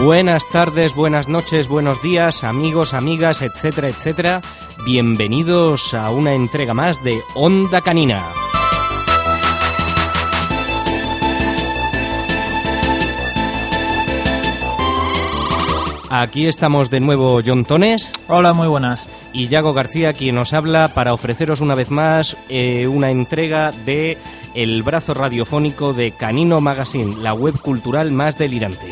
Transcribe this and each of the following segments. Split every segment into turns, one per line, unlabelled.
Buenas tardes, buenas noches, buenos días, amigos, amigas, etcétera, etcétera. Bienvenidos a una entrega más de Onda Canina. Aquí estamos de nuevo John Tones.
Hola, muy buenas.
Y Yago García, quien nos habla para ofreceros una vez más una entrega de el brazo radiofónico de Canino Magazine, la web cultural más delirante.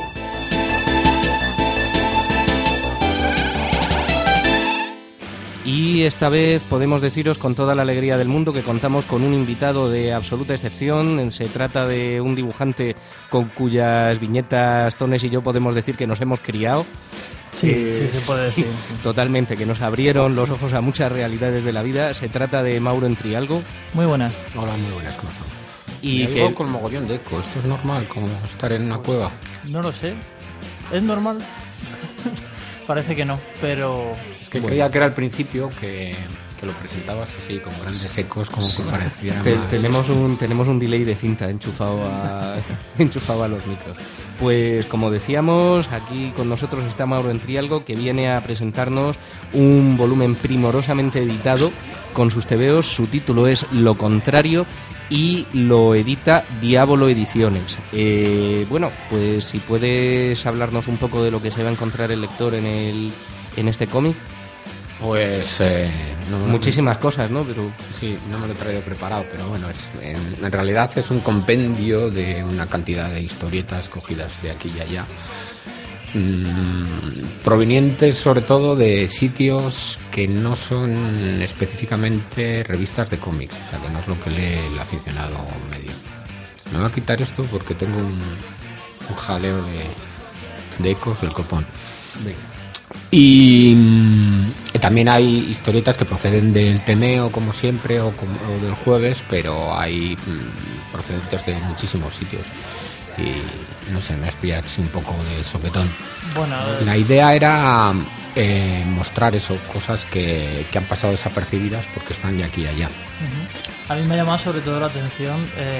Y esta vez podemos deciros con toda la alegría del mundo que contamos con un invitado de absoluta excepción. Se trata de un dibujante con cuyas viñetas Tones y yo podemos decir que nos hemos criado.
Sí, sí se puede decir.
Sí, totalmente, que nos abrieron los ojos a muchas realidades de la vida. Se trata de Mauro Entrialgo.
Muy buenas.
Hola, muy buenas, ¿cómo estamos?
Y
que algo con mogollón de eco. ¿Esto es normal, como estar en una cueva?
No lo sé. ¿Es normal? Parece que no, pero...
Es que creía que era al principio que lo presentabas así, con grandes ecos, como que pareciera más...
Tenemos un delay de cinta enchufado a los micros. Pues como decíamos, aquí con nosotros está Mauro Entrialgo, que viene a presentarnos un volumen primorosamente editado con sus tebeos. Su título es Lo Contrario y lo edita Diablo Ediciones. Bueno, pues si puedes hablarnos un poco de lo que se va a encontrar el lector en este cómic.
Pues
muchísimas cosas, ¿no? Pero
sí, no me lo he traído preparado, pero bueno, en realidad es un compendio de una cantidad de historietas cogidas de aquí y allá, provenientes sobre todo de sitios que no son específicamente revistas de cómics, o sea, que no es lo que lee el aficionado medio. Me voy a quitar esto porque tengo un jaleo de ecos del copón. Y también hay historietas que proceden del Temeo, como siempre, o del Jueves, pero hay procedentes de muchísimos sitios. Y no sé, me has pillado un poco de sopetón.
Bueno,
la idea era mostrar eso, cosas que han pasado desapercibidas porque están de aquí y allá.
A mí me ha llamado sobre todo la atención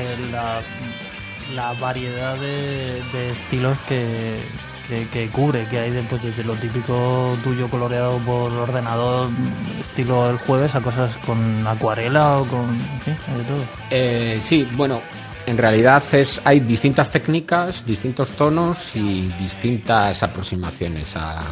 la variedad de estilos que cubre, que hay desde lo típico tuyo coloreado por ordenador estilo El Jueves a cosas con acuarela o con... sí, hay de todo.
Sí, bueno, en realidad hay distintas técnicas, distintos tonos y distintas aproximaciones a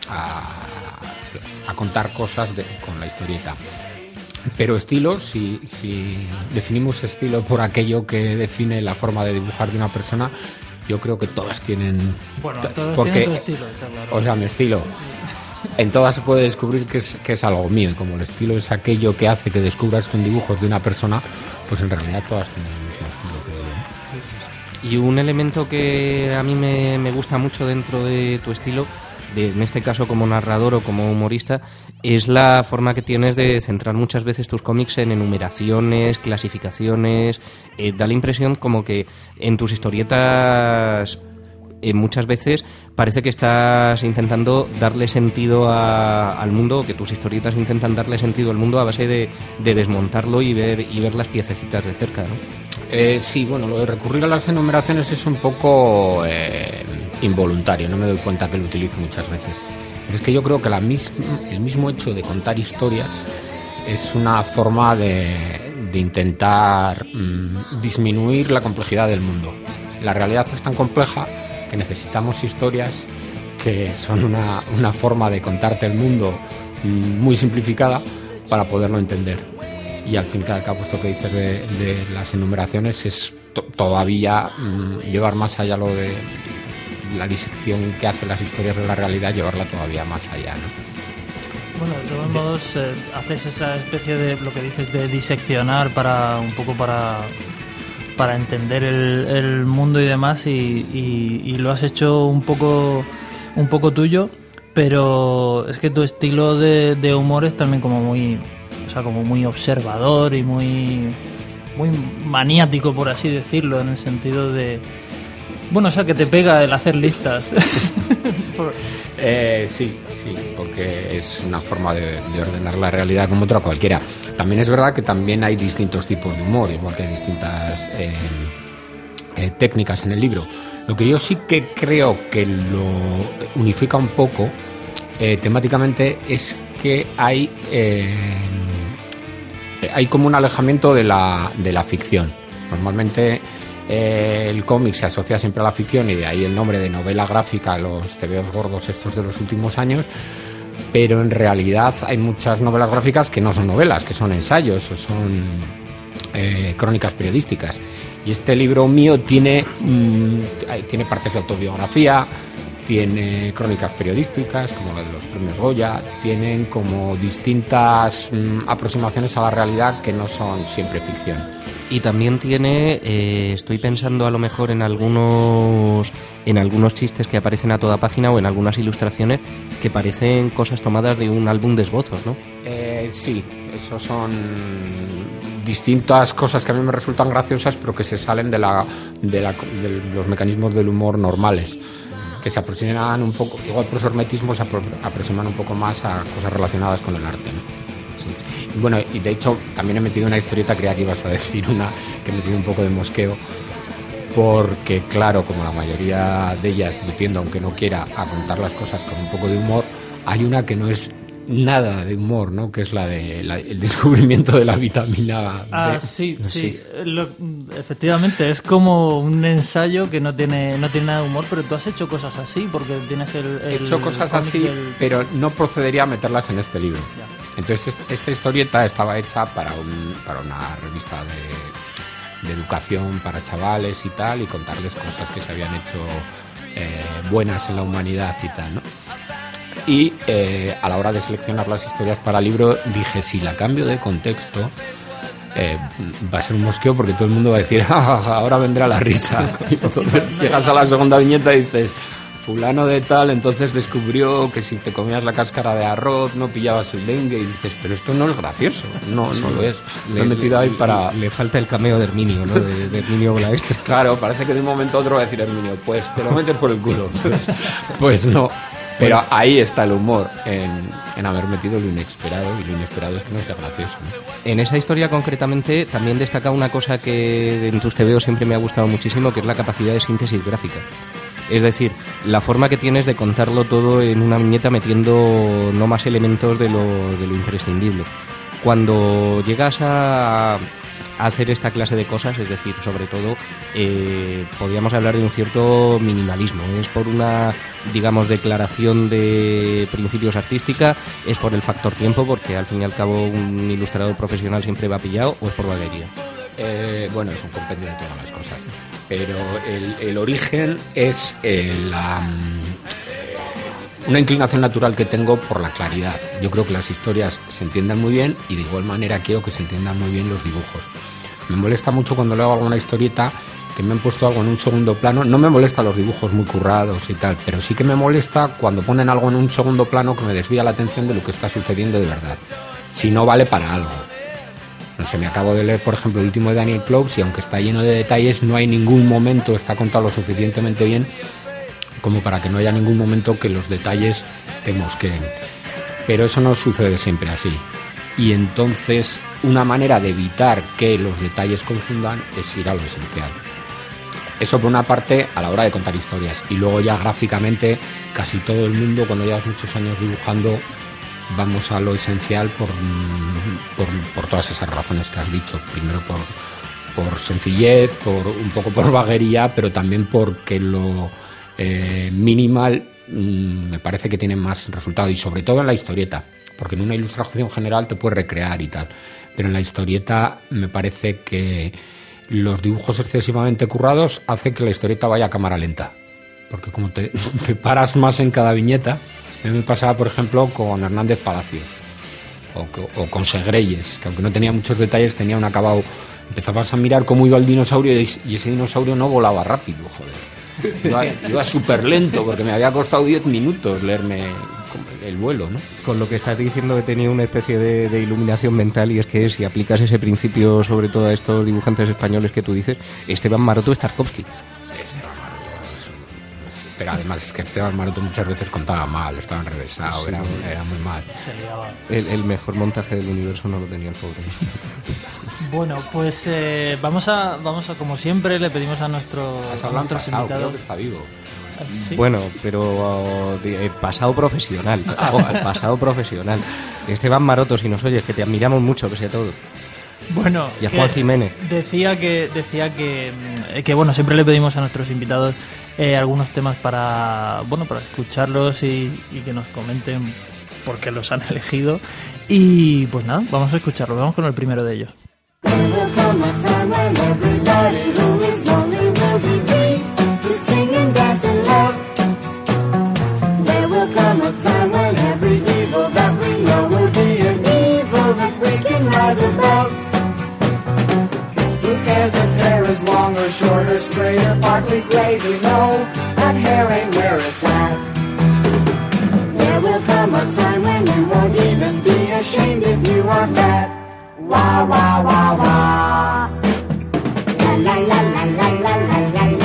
contar cosas con la historieta. Pero estilos, si definimos estilo por aquello que define la forma de dibujar de una persona, yo creo que todas tienen...
Bueno, todas tienen tu estilo, está claro.
O sea, mi estilo. En todas se puede descubrir que es algo mío. Y como el estilo es aquello que hace que descubras con dibujos de una persona, pues en realidad todas tienen el mismo estilo, creo yo.
Y un elemento que a mí me gusta mucho dentro de tu estilo, en este caso como narrador o como humorista, es la forma que tienes de centrar muchas veces tus cómics en enumeraciones, clasificaciones. Da la impresión como que en tus historietas muchas veces parece que estás intentando darle sentido al mundo, que tus historietas intentan darle sentido al mundo a base de desmontarlo y ver las piececitas de cerca, ¿no?
Sí, bueno, lo de recurrir a las enumeraciones es un poco involuntario, no me doy cuenta que lo utilizo muchas veces. Pero es que yo creo que el mismo hecho de contar historias es una forma de intentar disminuir la complejidad del mundo. La realidad es tan compleja que necesitamos historias que son una forma de contarte el mundo muy simplificada para poderlo entender. Y al fin y al cabo esto que dices de las enumeraciones es todavía llevar más allá lo de la disección que hacen las historias de la realidad, llevarla todavía más allá, ¿no?
Bueno, de todos modos haces esa especie de lo que dices de diseccionar para entender el mundo y demás, y lo has hecho un poco tuyo, pero es que tu estilo de humor es también como muy, o sea, como muy observador y muy maniático, por así decirlo, en el sentido de... Bueno, o sea, que te pega el hacer listas.
Sí, porque es una forma de ordenar la realidad como otra cualquiera. También es verdad que también hay distintos tipos de humor, igual que hay distintas técnicas en el libro. Lo que yo sí que creo que lo unifica un poco temáticamente es que hay como un alejamiento de la ficción. Normalmente el cómic se asocia siempre a la ficción y de ahí el nombre de novela gráfica, los tebeos gordos estos de los últimos años, pero en realidad hay muchas novelas gráficas que no son novelas, que son ensayos o son crónicas periodísticas. Y este libro mío tiene partes de autobiografía, tiene crónicas periodísticas, como la de los premios Goya, tienen como distintas aproximaciones a la realidad que no son siempre ficción.
Y también tiene, estoy pensando a lo mejor en algunos chistes que aparecen a toda página o en algunas ilustraciones que parecen cosas tomadas de un álbum de esbozos, ¿no?
Sí, esos son distintas cosas que a mí me resultan graciosas, pero que se salen de los mecanismos del humor normales, que se aproximan un poco, igual por su hermetismo se aproximan un poco más a cosas relacionadas con el arte, ¿no? Sí. Y bueno, y de hecho también he metido una historieta creativa, a decir, una que he metido un poco de mosqueo, porque claro, como la mayoría de ellas, yo tiendo, aunque no quiera, a contar las cosas con un poco de humor, hay una que no es nada de humor, ¿no? Que es el descubrimiento de la vitamina D.
Sí. Efectivamente, es como un ensayo que no tiene nada de humor, pero tú has hecho cosas así, porque tienes
He hecho cosas así, pero no procedería a meterlas en este libro. Ya. Entonces, esta historieta estaba hecha para una revista de educación para chavales y tal, y contarles cosas que se habían hecho buenas en la humanidad y tal, ¿no? Y a la hora de seleccionar las historias para el libro dije, si la cambio de contexto va a ser un mosqueo, porque todo el mundo va a decir, ahora vendrá la risa. Y entonces llegas a la segunda viñeta y dices, fulano de tal entonces descubrió que si te comías la cáscara de arroz no pillabas el dengue, y dices, pero esto no es gracioso. No lo es. Lo he metido ahí para...
Le falta el cameo de Herminio, ¿no? De Herminio Blaestre.
Claro, parece que de un momento a otro va a decir Herminio, pues te lo metes por el culo. Pues no. Pero ahí está el humor, en haber metido lo inesperado, y lo inesperado es que no sea gracioso, ¿no?
En esa historia concretamente también destaca una cosa que en tus tebeos siempre me ha gustado muchísimo, que es la capacidad de síntesis gráfica. Es decir, la forma que tienes de contarlo todo en una viñeta metiendo no más elementos de lo imprescindible. Cuando llegas a hacer esta clase de cosas, es decir, sobre todo, podríamos hablar de un cierto minimalismo. Es por una, digamos, declaración de principios artística, es por el factor tiempo, porque al fin y al cabo un ilustrador profesional siempre va pillado, o es por vaguería.
Bueno, es un compendio de todas las cosas, pero el origen es una inclinación natural que tengo por la claridad. Yo creo que las historias se entiendan muy bien, y de igual manera quiero que se entiendan muy bien los dibujos. Me molesta mucho cuando leo alguna historieta que me han puesto algo en un segundo plano. No me molesta los dibujos muy currados y tal, pero sí que me molesta cuando ponen algo en un segundo plano que me desvía la atención de lo que está sucediendo de verdad, si no vale para algo. No sé, me acabo de leer, por ejemplo, el último de Daniel Clowes, y aunque está lleno de detalles, no hay ningún momento, está contado lo suficientemente bien como para que no haya ningún momento que los detalles te mosqueen. Pero eso no sucede siempre así. Y entonces una manera de evitar que los detalles confundan es ir a lo esencial. Eso por una parte a la hora de contar historias. Y luego ya gráficamente casi todo el mundo, cuando llevas muchos años dibujando, vamos a lo esencial por todas esas razones que has dicho. Primero por sencillez, un poco por vaguería, pero también porque lo minimal me parece que tiene más resultado, y sobre todo en la historieta, porque en una ilustración general te puedes recrear y tal, pero en la historieta me parece que los dibujos excesivamente currados hacen que la historieta vaya a cámara lenta, porque como te paras más en cada viñeta. A mí me pasaba, por ejemplo, con Hernández Palacios o con Segreyes, que aunque no tenía muchos detalles, tenía un acabado. Empezabas a mirar cómo iba el dinosaurio, y ese dinosaurio no volaba rápido, joder. Iba súper lento, porque me había costado 10 minutos leerme el vuelo, ¿no?
Con lo que estás diciendo, que tenía una especie de iluminación mental, y es que si aplicas ese principio sobre todo a estos dibujantes españoles que tú dices, Esteban Maroto es Tarkovsky.
Pero además es que Esteban Maroto muchas veces contaba mal, estaba enrevesado, sí, era muy mal.
El mejor montaje del universo no lo tenía el pobre.
Bueno, pues vamos a como siempre le pedimos a nuestros invitados.
Creo que está vivo.
¿Sí? Bueno, pero pasado profesional. Ojo, pasado profesional. Esteban Maroto, si nos oyes, que te admiramos mucho, pese a todo.
Bueno,
y a Juan Jiménez.
Decía que bueno, siempre le pedimos a nuestros invitados algunos temas para escucharlos y que nos comenten por qué los han elegido. Y pues nada, vamos a escucharlo. Vamos con el primero de ellos.
Sing and dance and love. There will come a time when every evil that we know will be an evil that we can rise above. Who cares if hair is long or short or straight or partly gray? We know that hair ain't where it's at. There will come a time when you won't even be ashamed if you are fat. Wah, wah, wah, wah. La la la la la la la la la.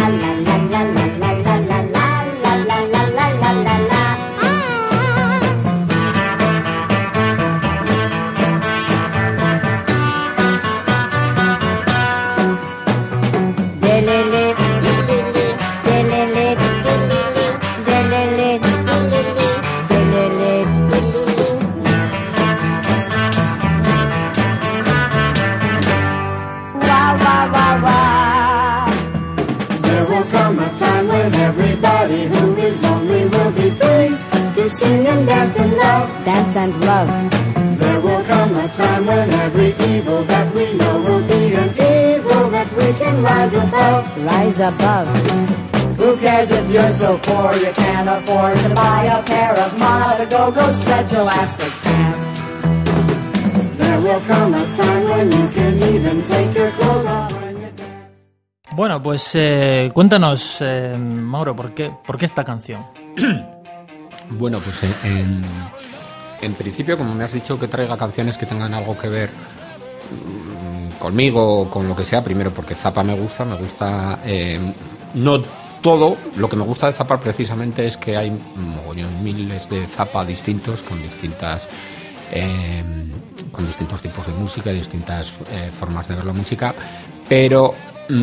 Sing and dance and love. Dance and love. There will come a time when every evil that we know will be an evil that we can rise above. Rise above. Who cares if you're so poor you can't afford to buy a pair of Go-Go stretch elastic pants? There will come a time when you can even take your clothes off.
Bueno, pues cuéntanos, Mauro, ¿por qué esta canción?
Bueno, pues en principio, como me has dicho, que traiga canciones que tengan algo que ver conmigo o con lo que sea. Primero porque Zappa me gusta no todo. Lo que me gusta de Zappa precisamente es que hay miles de Zappa distintos con distintos tipos de música y distintas formas de ver la música, pero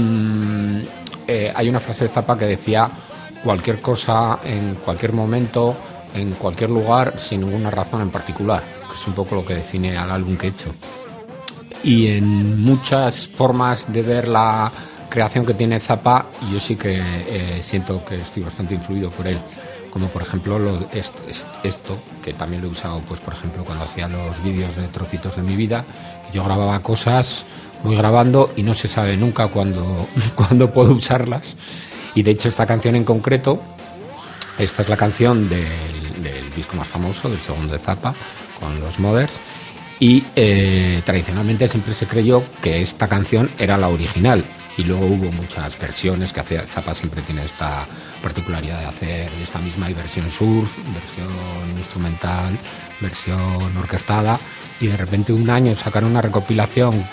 hay una frase de Zappa que decía: cualquier cosa, en cualquier momento, en cualquier lugar, sin ninguna razón en particular, que es un poco lo que define al álbum que he hecho. Y en muchas formas de ver la creación que tiene Zappa, yo sí que siento que estoy bastante influido por él, como por ejemplo esto, que también lo he usado, pues por ejemplo cuando hacía los vídeos de trocitos de mi vida, que yo grababa cosas, voy grabando y no se sabe nunca cuándo puedo usarlas. Y de hecho esta canción en concreto, esta es la canción del disco más famoso, del segundo de Zappa, con los Mothers, y tradicionalmente siempre se creyó que esta canción era la original, y luego hubo muchas versiones que hacía. Zappa siempre tiene esta particularidad de hacer esta misma, y versión surf, versión instrumental, versión orquestada, y de repente un año sacaron una recopilación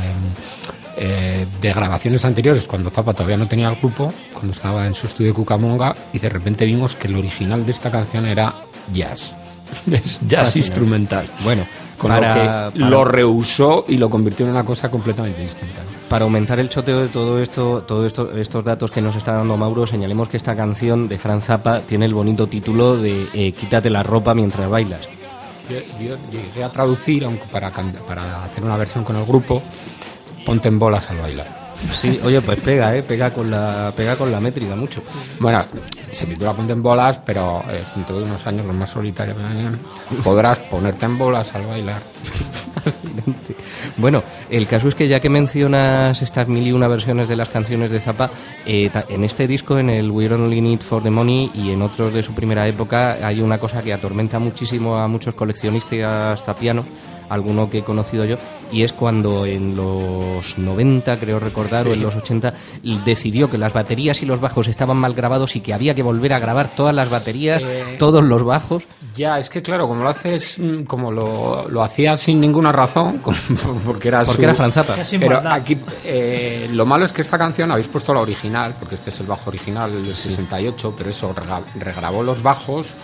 de grabaciones anteriores, cuando Zappa todavía no tenía el grupo, cuando estaba en su estudio de Cucamonga, y de repente vimos que el original de esta canción era jazz. Es jazz instrumental.
Bueno,
con lo que lo reusó y lo convirtió en una cosa completamente distinta.
Para aumentar el choteo de todo estos datos que nos está dando Mauro, señalemos que esta canción de Frank Zappa tiene el bonito título de Quítate la ropa mientras bailas.
Yo llegué a traducir, aunque para hacer una versión con el grupo, Ponte en bolas al bailar.
Sí, oye, pues pega con la métrica mucho.
Bueno, se titula Ponte en bolas, pero dentro de unos años, los más solitarios, podrás ponerte en bolas al bailar.
Fascinante. Bueno, el caso es que ya que mencionas estas 1001 versiones de las canciones de Zappa, en este disco, en el We're Only in It for the Money, y en otros de su primera época, hay una cosa que atormenta muchísimo a muchos coleccionistas zappianos, alguno que he conocido yo, y es cuando en los 90, creo recordar, sí, o en los 80, decidió que las baterías y los bajos estaban mal grabados y que había que volver a grabar todas las baterías, todos los bajos.
Ya, es que claro, como lo haces, como lo hacía sin ninguna razón, porque era
Frank Zappa.
Pero aquí lo malo es que esta canción habéis puesto la original, porque este es el bajo original del 68, pero eso regrabó los bajos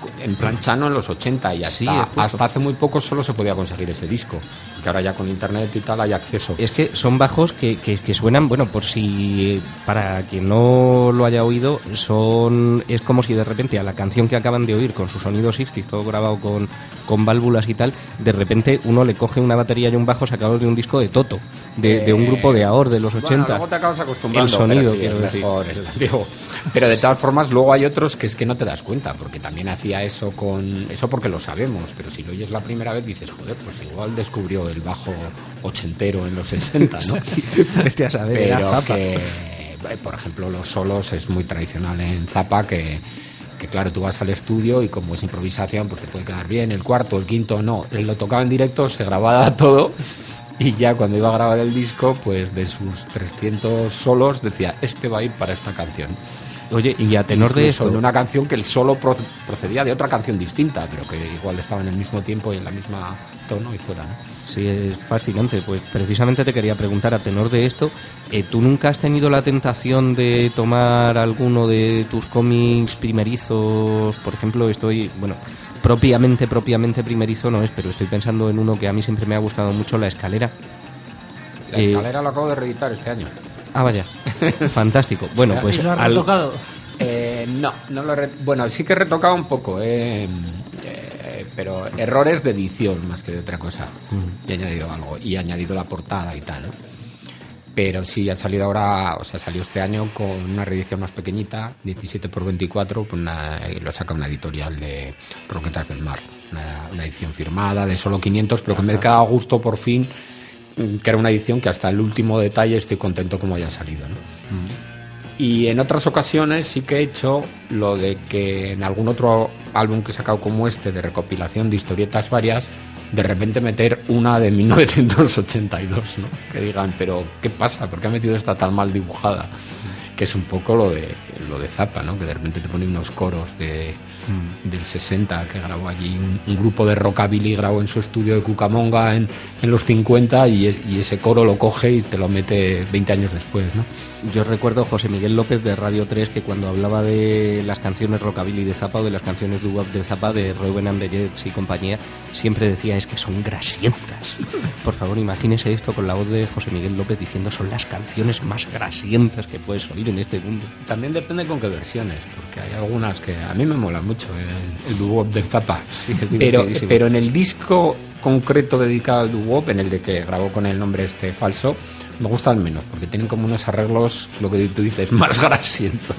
en plan Chano en los 80 y hasta hace muy poco solo se podía conseguir ese disco, que ahora ya con internet y tal hay acceso.
Es que son bajos que suenan, bueno, por si para quien no lo haya oído, es como si de repente a la canción que acaban de oír con su sonido 60s, todo grabado con válvulas y tal, de repente uno le coge una batería y un bajo sacados de un disco de Toto, de un grupo de AOR de los 80.
Bueno, luego te acabas acostumbrando.
El sonido,
sí,
quiero decir.
Mejor, pero de todas formas luego hay otros que es que no te das cuenta, porque también hacía eso porque lo sabemos, pero si lo oyes la primera vez dices, joder, pues igual descubrió el bajo ochentero en los 60, ¿no?
Vete a saber, era
pero
Zappa.
que, por ejemplo, los solos es muy tradicional en Zappa, que claro, tú vas al estudio y como es improvisación, pues te puede quedar bien, el cuarto, el quinto, no, él lo tocaba en directo, se grababa todo y ya cuando iba a grabar el disco, pues de sus 300 solos decía, este va a ir para esta canción.
Oye, y a tenor de esto,
en una canción que el solo procedía de otra canción distinta, pero que igual estaba en el mismo tiempo y en la misma tono y fuera, ¿no?
Sí, es fascinante. Pues precisamente te quería preguntar, a tenor de esto, ¿tú nunca has tenido la tentación de tomar alguno de tus cómics primerizos? Por ejemplo, propiamente primerizo no es, pero estoy pensando en uno que a mí siempre me ha gustado mucho, La Escalera.
La Escalera lo acabo de reeditar este año.
Ah, vaya. Fantástico. Bueno,
¿Y
pues
lo has retocado?
No lo bueno, sí que he retocado un poco, pero errores de edición más que de otra cosa. Y he añadido algo, y he añadido la portada y tal, ¿no? Pero sí, ha salido ahora, salió este año con una reedición más pequeñita, 17x24, pues lo saca una editorial de Roquetas del Mar, una edición firmada de solo 500, pero que me queda a gusto por fin, que era una edición que hasta el último detalle estoy contento como haya salido, ¿no? Y en otras ocasiones sí que he hecho lo de que en algún otro álbum que he sacado como este, de recopilación de historietas varias, de repente meter una de 1982, ¿no? Que digan, pero ¿qué pasa? ¿Por qué ha metido esta tan mal dibujada? Que es un poco lo de Zappa, ¿no? Que de repente te pone unos coros del 60 que grabó allí un grupo de rockabilly, grabó en su estudio de Cucamonga en los 50 y ese coro lo coge y te lo mete 20 años después, ¿no?
Yo recuerdo a José Miguel López de Radio 3 que cuando hablaba de las canciones rockabilly de Zappa o de las canciones doo-wop de Zappa, de Reuben and the Jets y compañía, siempre decía, es que son grasientas. Por favor, imagínese esto con la voz de José Miguel López diciendo, son las canciones más grasientas que puedes oír en este mundo.
También depende con qué versiones, porque hay algunas que a mí me molan mucho, el doo-wop de Zappa, sí, pero en el disco concreto dedicado al doo-wop, en el de que grabó con el nombre falso, me gustan menos, porque tienen como unos arreglos, lo que tú dices, más grasientos.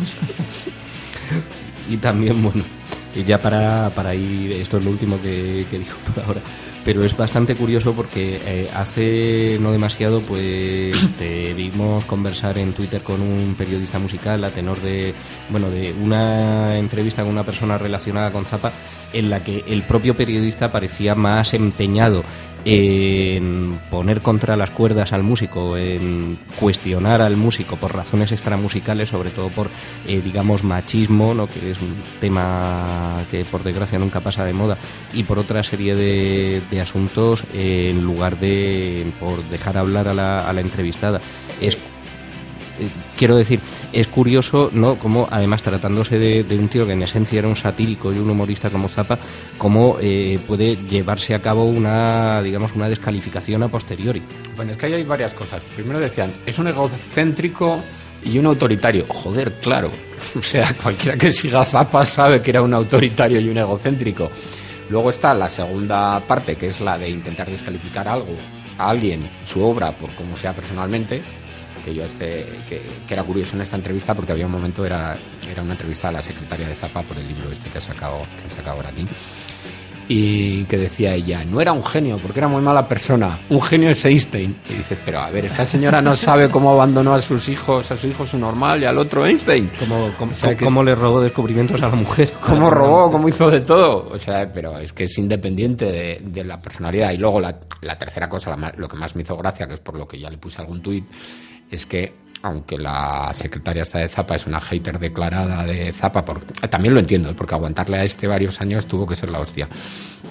Y también, bueno, y ya para ir, esto es lo último que digo por ahora, pero es bastante curioso porque hace no demasiado pues te vimos conversar en Twitter con un periodista musical a tenor de una entrevista con una persona relacionada con Zappa, en la que el propio periodista parecía más empeñado en poner contra las cuerdas al músico, en cuestionar al músico por razones extramusicales, sobre todo por, digamos, machismo, ¿no? Que es un tema que por desgracia nunca pasa de moda, y por otra serie de asuntos, en lugar de por dejar hablar a la entrevistada. Quiero decir, es curioso, ¿no?, como además tratándose de un tío que en esencia era un satírico y un humorista como Zappa, cómo puede llevarse a cabo una descalificación a posteriori.
Bueno, es que ahí hay varias cosas. Primero decían, es un egocéntrico y un autoritario. Joder, claro. O sea, cualquiera que siga a Zappa sabe que era un autoritario y un egocéntrico. Luego está la segunda parte, que es la de intentar descalificar a alguien, su obra, por cómo sea personalmente. Que yo que era curioso en esta entrevista, porque había un momento, era una entrevista a la secretaria de Zappa por el libro que ha sacado ahora aquí, y que decía ella, no era un genio porque era muy mala persona, un genio es Einstein. Y dices, pero a ver, esta señora no sabe cómo abandonó a su hijo su normal y al otro Einstein.
¿Cómo le robó descubrimientos a la mujer?
¿Cómo robó? ¿Cómo hizo de todo? O sea, pero es que es independiente de la personalidad. Y luego la tercera cosa, lo que más me hizo gracia, que es por lo que ya le puse algún tuit, es que aunque la secretaria esta de Zappa es una hater declarada de Zappa, también lo entiendo, porque aguantarle a varios años tuvo que ser la hostia.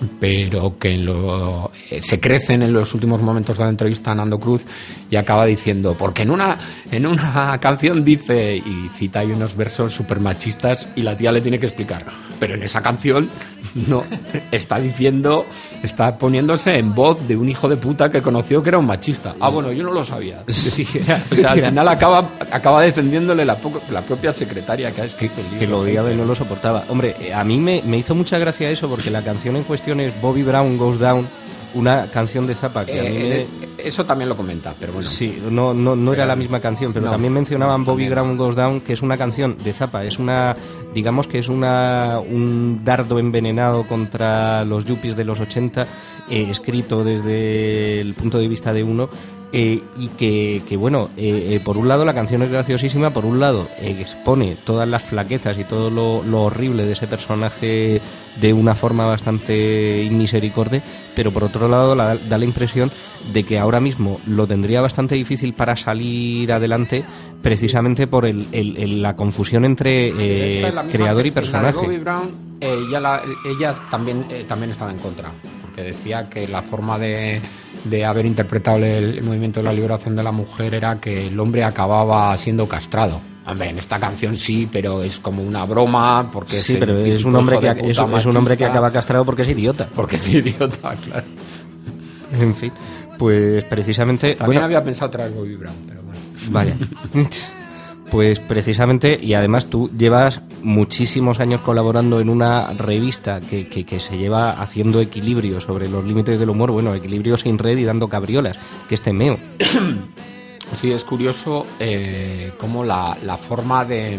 pero que se crecen en los últimos momentos de la entrevista a Nando Cruz y acaba diciendo, porque en una canción dice, y cita ahí unos versos súper machistas y la tía le tiene que explicar, pero en esa canción no está poniéndose en voz de un hijo de puta que conoció que era un machista. Ah, bueno, yo no lo sabía.
Sí.
O sea, al final acaba defendiéndole la propia secretaria que ha escrito el libro.
Que lo odiaba y no lo soportaba. Hombre, a mí me hizo mucha gracia eso, porque la canción en cuestión es Bobby Brown Goes Down, una canción de Zappa que a mí
eso también lo comenta, pero bueno.
Sí, no era la misma canción, pero también mencionaban Bobby Brown Goes Down, que es una canción de Zappa, digamos que es un dardo envenenado contra los yuppies de los 80, escrito desde el punto de vista de uno, y que bueno, por un lado la canción es graciosísima, por un lado expone todas las flaquezas y todo lo horrible de ese personaje de una forma bastante inmisericorde, pero por otro lado da la impresión de que ahora mismo lo tendría bastante difícil para salir adelante, precisamente por la confusión entre creador y personaje.
Bobby Brown, ella también estaba en contra, porque decía que la forma de haber interpretado el movimiento de la liberación de la mujer era que el hombre acababa siendo castrado. Hombre, en esta canción sí, pero es como una broma, porque
sí, pero es un hombre que acaba castrado porque es idiota.
Porque es idiota, claro.
En fin, pues precisamente...
También había pensado traer Bobby Brown, pero bueno.
Vaya. Pues precisamente, y además tú llevas muchísimos años colaborando en una revista que se lleva haciendo equilibrio sobre los límites del humor, bueno, equilibrio sin red y dando cabriolas, que es Temeo.
Sí, es curioso cómo la forma de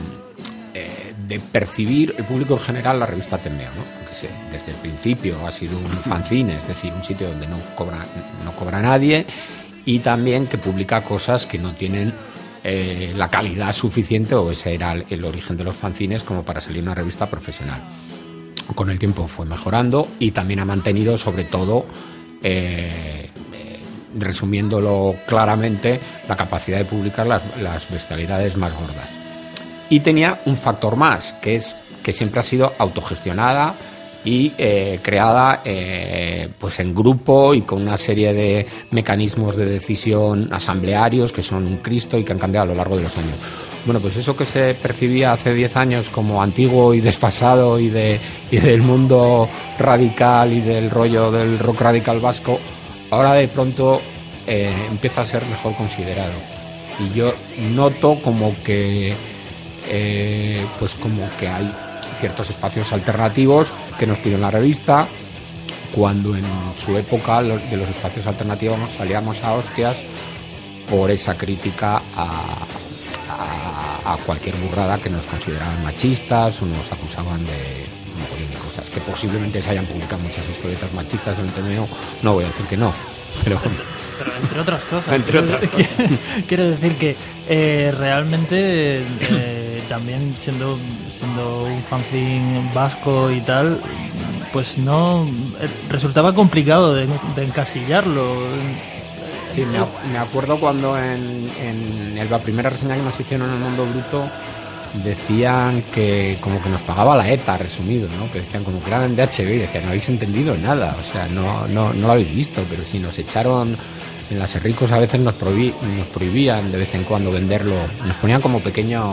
percibir el público en general la revista Temeo, ¿no? Porque desde el principio ha sido un fanzine, es decir, un sitio donde no cobra nadie, y también que publica cosas que no tienen la calidad suficiente, o ese era el origen de los fanzines, como para salir una revista profesional. Con el tiempo fue mejorando y también ha mantenido, sobre todo, resumiéndolo claramente, la capacidad de publicar las bestialidades más gordas. Y tenía un factor más, que es que siempre ha sido autogestionada y creada pues en grupo y con una serie de mecanismos de decisión asamblearios que son un Cristo y que han cambiado a lo largo de los años. Bueno, pues eso que se percibía hace 10 años como antiguo y desfasado y del mundo radical y del rollo del rock radical vasco, ahora de pronto empieza a ser mejor considerado. Y yo noto como que hay ciertos espacios alternativos que nos piden la revista, cuando en su época de los espacios alternativos nos salíamos a hostias por esa crítica a cualquier burrada que nos consideraban machistas o nos acusaban de mogollón de cosas, que posiblemente se hayan publicado muchas historietas machistas en el Temeo, no voy a decir que no, pero
entre otras cosas. Quiero decir que realmente también siendo un fanzine vasco y tal, pues no resultaba complicado de encasillarlo.
Sí, me acuerdo cuando en la primera reseña que nos hicieron en El Mundo Bruto decían que como que nos pagaba la ETA, resumido, ¿no? Que decían como que eran de HB y decían, no habéis entendido nada, o sea, no lo habéis visto, pero si nos echaron en las Ricos a veces nos prohibían de vez en cuando venderlo, nos ponían como pequeños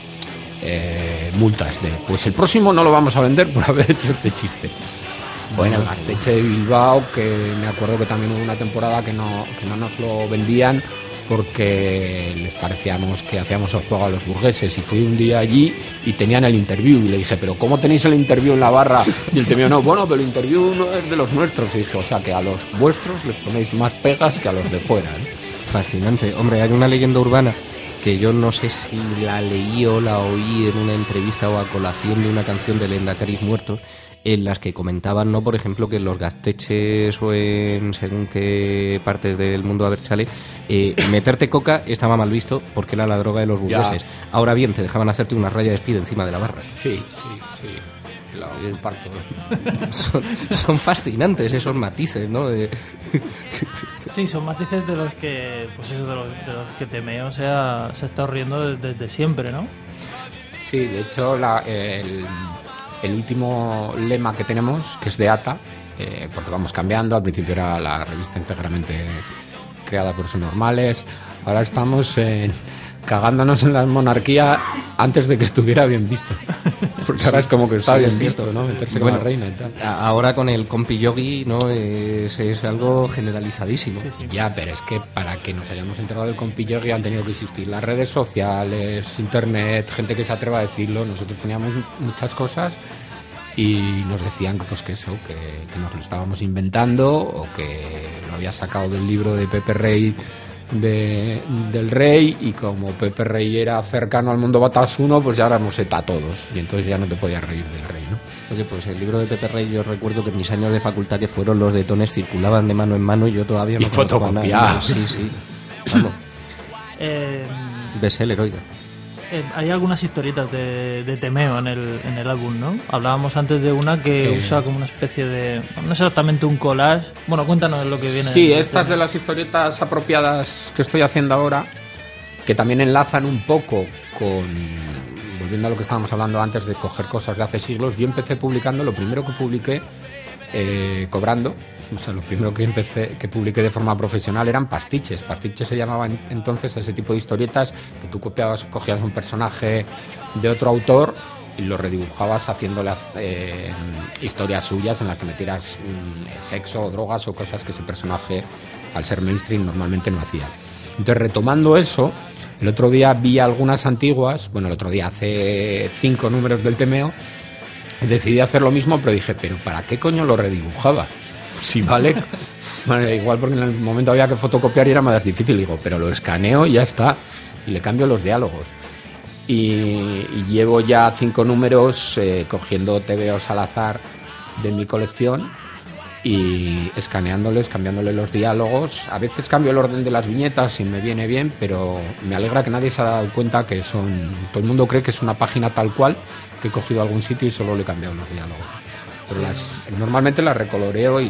multas de, pues el próximo no lo vamos a vender por haber hecho este chiste. Bueno, el Gazteche de Bilbao, que me acuerdo que también hubo una temporada que no nos lo vendían porque les parecíamos que hacíamos el juego a los burgueses, y fui un día allí y tenían el interview y le dije, pero ¿cómo tenéis el interview en la barra? Y el temio, no, bueno, pero el interview no es de los nuestros. Y dije, o sea que a los vuestros les ponéis más pegas que a los de fuera, ¿eh?
Fascinante. Hombre, hay una leyenda urbana que yo no sé si la leí o la oí en una entrevista o a colación de una canción de Lehendakaris muertos, en las que comentaban, ¿no?, por ejemplo, que en los Gazteches o en según qué partes del mundo abertzale, meterte coca estaba mal visto porque era la droga de los burgueses. Ahora bien, te dejaban hacerte una raya de speed encima de la barra.
Sí. El parto.
Son fascinantes esos matices, ¿no?
Sí, son matices de los que, pues eso, de los que Temeo se ha estado riendo desde siempre, ¿no?
Sí, de hecho el último lema que tenemos, que es de ATA, porque vamos cambiando. Al principio era la revista íntegramente creada por subnormales. Ahora estamos cagándonos en la monarquía antes de que estuviera bien visto. Porque ahora es como que está bien visto, ¿no? Meterse con la reina y tal.
Ahora con el compi yogi, ¿no? Es algo generalizadísimo.
Sí, sí.
Ya, pero es que para que nos hayamos enterado del compi yogi han tenido que existir las redes sociales, internet, gente que se atreva a decirlo. Nosotros poníamos muchas cosas y nos decían pues que eso, que nos lo estábamos inventando o que lo había sacado del libro de Pepe Rey del Rey, y como Pepe Rey era cercano al mundo Batasuna, pues ya éramos ETA todos, y entonces ya no te podías reír del Rey, ¿no?
Oye, pues el libro de Pepe Rey, yo recuerdo que mis años de facultad, que fueron los de Tones, circulaban de mano en mano y yo todavía no
Y fotocopiados.
Sí, vamos, bestseller, oiga.
Hay algunas historietas de Temeo en el álbum, ¿no? Hablábamos antes de una que usa como una especie de... No es exactamente un collage. Bueno, cuéntanos lo que viene.
Sí, estas de las historietas apropiadas que estoy haciendo ahora, que también enlazan un poco con... Volviendo a lo que estábamos hablando antes de coger cosas de hace siglos, yo empecé publicando, lo primero que publiqué, cobrando, o sea, lo primero que publiqué de forma profesional eran pastiches. Pastiches se llamaban entonces ese tipo de historietas que tú cogías un personaje de otro autor y lo redibujabas haciéndole historias suyas en las que metieras sexo, drogas o cosas que ese personaje, al ser mainstream, normalmente no hacía. Entonces, retomando eso, el otro día vi algunas antiguas, bueno, el otro día hace 5 números del Temeo, decidí hacer lo mismo, pero dije, ¿pero para qué coño lo redibujaba? Si vale, bueno, igual porque en el momento había que fotocopiar y era más difícil. Digo, pero lo escaneo y ya está, y le cambio los diálogos. Y llevo ya 5 números cogiendo tebeos al azar de mi colección y escaneándoles, cambiándole los diálogos. A veces cambio el orden de las viñetas si me viene bien, pero me alegra que nadie se ha dado cuenta que son... Todo el mundo cree que es una página tal cual, que he cogido algún sitio y solo le he cambiado los diálogos. Pero normalmente las recoloreo y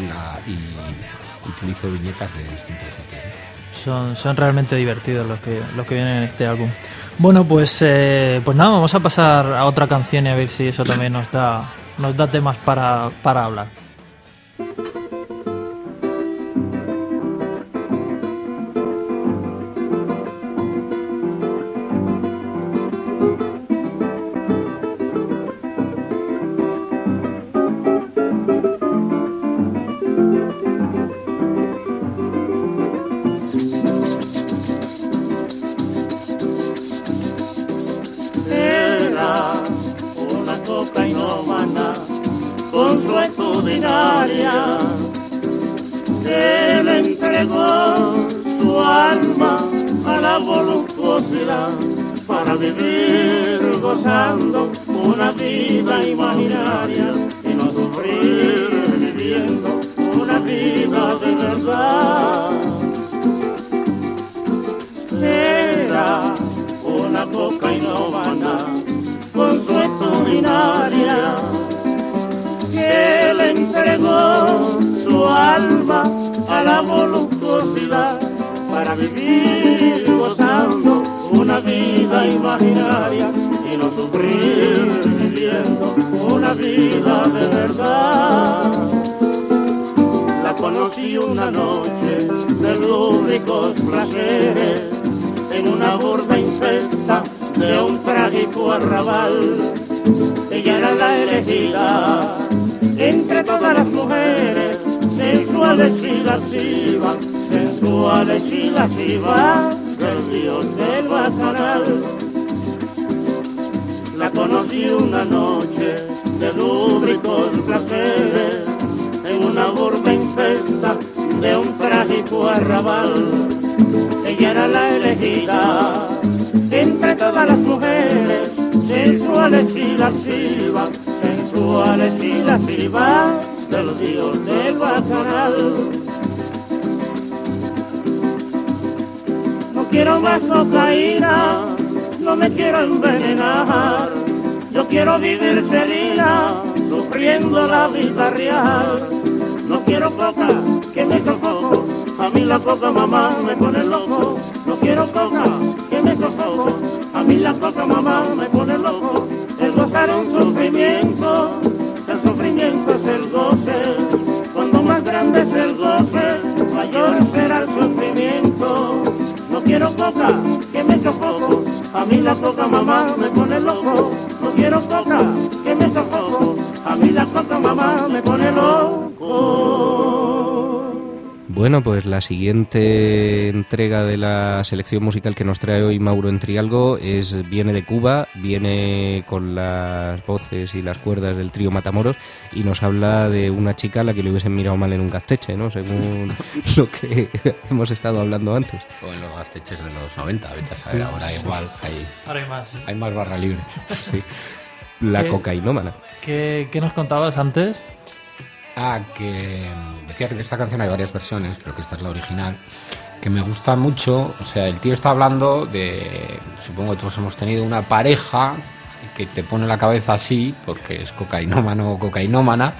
utilizo viñetas de distintos sitios.
Son realmente divertidos los que vienen en este álbum. Bueno, pues nada, vamos a pasar a otra canción y a ver si eso también nos da temas para hablar.
para un sufrimiento, el sufrimiento es el goce, cuando más grande es el goce, mayor será el sufrimiento. No quiero coca, que me sofoco, a mí la coca mamá me pone loco. No quiero coca, que me sofoco, a mí la coca mamá me pone loco.
Bueno, pues la siguiente entrega de la selección musical que nos trae hoy Mauro en Trialgo viene de Cuba, viene con las voces y las cuerdas del trío Matamoros y nos habla de una chica a la que le hubiesen mirado mal en un gasteche, ¿no? Según lo que hemos estado hablando antes.
O en los gasteches de los 90, vete a saber, ahora igual
Ahora hay más.
hay más barra libre.
Sí. La
¿Qué?
cocainómana.
¿Qué nos contabas antes?
Que decía que de esta canción hay varias versiones, pero que esta es la original, que me gusta mucho. O sea, el tío está hablando de, supongo que todos hemos tenido una pareja que te pone la cabeza así, porque es cocainómano o cocainómana,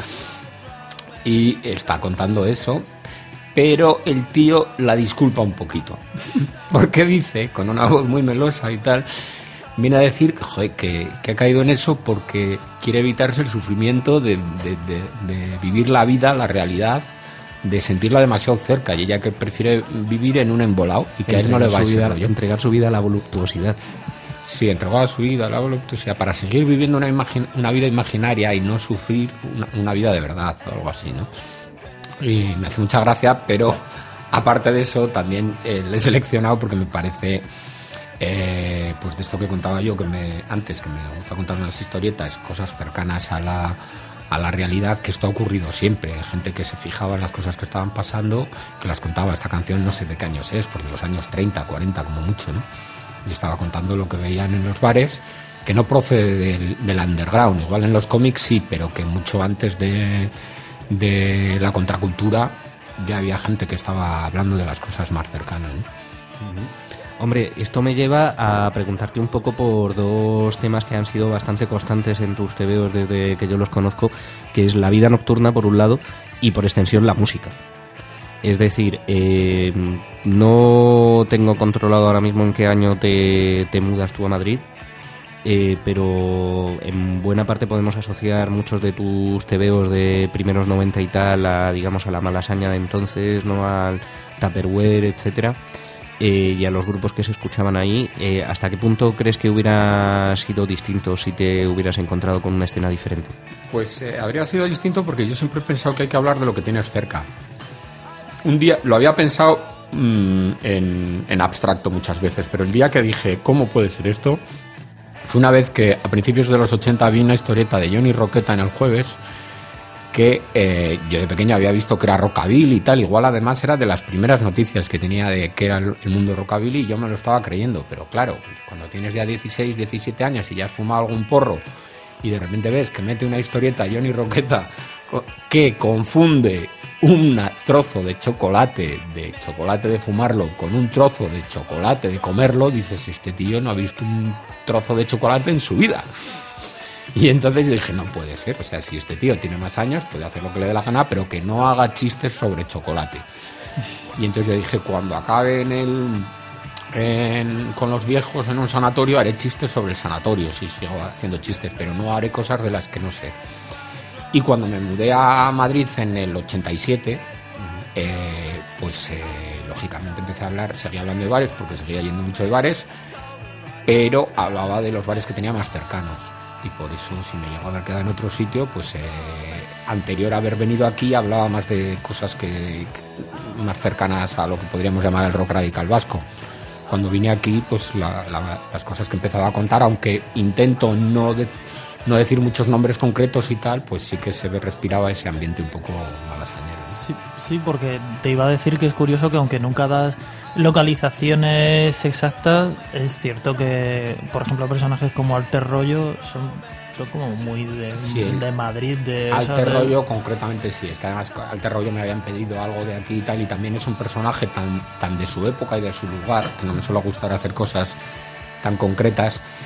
y está contando eso, pero el tío la disculpa un poquito, porque dice, con una voz muy melosa y tal, viene a decir joder, que ha caído en eso porque quiere evitarse el sufrimiento de vivir la vida, la realidad, de sentirla demasiado cerca, y ella que prefiere vivir en un embolado y que a él no le va a
entregar su vida a la voluptuosidad.
Sí, entregar su vida a la voluptuosidad para seguir viviendo una vida imaginaria y no sufrir una vida de verdad o algo así, ¿no? Y me hace mucha gracia, pero aparte de eso también le he seleccionado porque me parece... pues de esto que contaba yo antes, que me gusta contar unas historietas, cosas cercanas a la realidad, que esto ha ocurrido siempre. Hay gente que se fijaba en las cosas que estaban pasando, que las contaba. Esta canción no sé de qué años es, pues de los años 30, 40 como mucho, ¿no? Y estaba contando lo que veían en los bares, que no procede del underground, igual en los cómics sí, pero que mucho antes de la contracultura ya había gente que estaba hablando de las cosas más cercanas, ¿no?
Hombre, esto me lleva a preguntarte un poco por dos temas que han sido bastante constantes en tus tebeos desde que yo los conozco, que es la vida nocturna por un lado y por extensión la música. Es decir, no tengo controlado ahora mismo en qué año te mudas tú a Madrid, pero en buena parte podemos asociar muchos de tus tebeos de primeros 90 y tal a, digamos, a la malasaña de entonces, no al Tupperware, etcétera. Y a los grupos que se escuchaban ahí. ¿Hasta qué punto crees que hubiera sido distinto si te hubieras encontrado con una escena diferente?
Pues habría sido distinto porque yo siempre he pensado que hay que hablar de lo que tienes cerca. Un día lo había pensado en abstracto muchas veces, pero el día que dije, ¿cómo puede ser esto? Fue una vez que a principios de los 80 vi una historieta de Johnny Roqueta en El Jueves, que yo de pequeño había visto que era rockabilly y tal, igual además era de las primeras noticias que tenía de que era el mundo rockabilly, y yo me lo estaba creyendo, pero claro, cuando tienes ya 16, 17 años y ya has fumado algún porro y de repente ves que mete una historieta Johnny Roqueta que confunde un trozo de chocolate de fumarlo con un trozo de chocolate de comerlo, dices, este tío no ha visto un trozo de chocolate en su vida. Y entonces yo dije, no puede ser, o sea, si este tío tiene más años, puede hacer lo que le dé la gana, pero que no haga chistes sobre chocolate. Y entonces yo dije, cuando acabe con los viejos en un sanatorio, haré chistes sobre el sanatorio, si sigo haciendo chistes, pero no haré cosas de las que no sé. Y cuando me mudé a Madrid en el 87, lógicamente empecé a hablar, seguía hablando de bares, porque seguía yendo mucho de bares, pero hablaba de los bares que tenía más cercanos. Y por eso, si me llegó a haber quedado en otro sitio, pues anterior a haber venido aquí hablaba más de cosas que más cercanas a lo que podríamos llamar el rock radical vasco. Cuando vine aquí, pues las cosas que empezaba a contar, aunque intento no decir muchos nombres concretos y tal, pues sí que respiraba ese ambiente un poco malasañero.
Sí, porque te iba a decir que es curioso que aunque nunca das localizaciones exactas, es cierto que, por ejemplo, personajes como Alter Rollo son como muy de Madrid.
Alter Rollo concretamente sí, es que además Alter Rollo me habían pedido algo de aquí y tal, y también es un personaje tan de su época y de su lugar, que no me suele gustar hacer cosas tan concretas,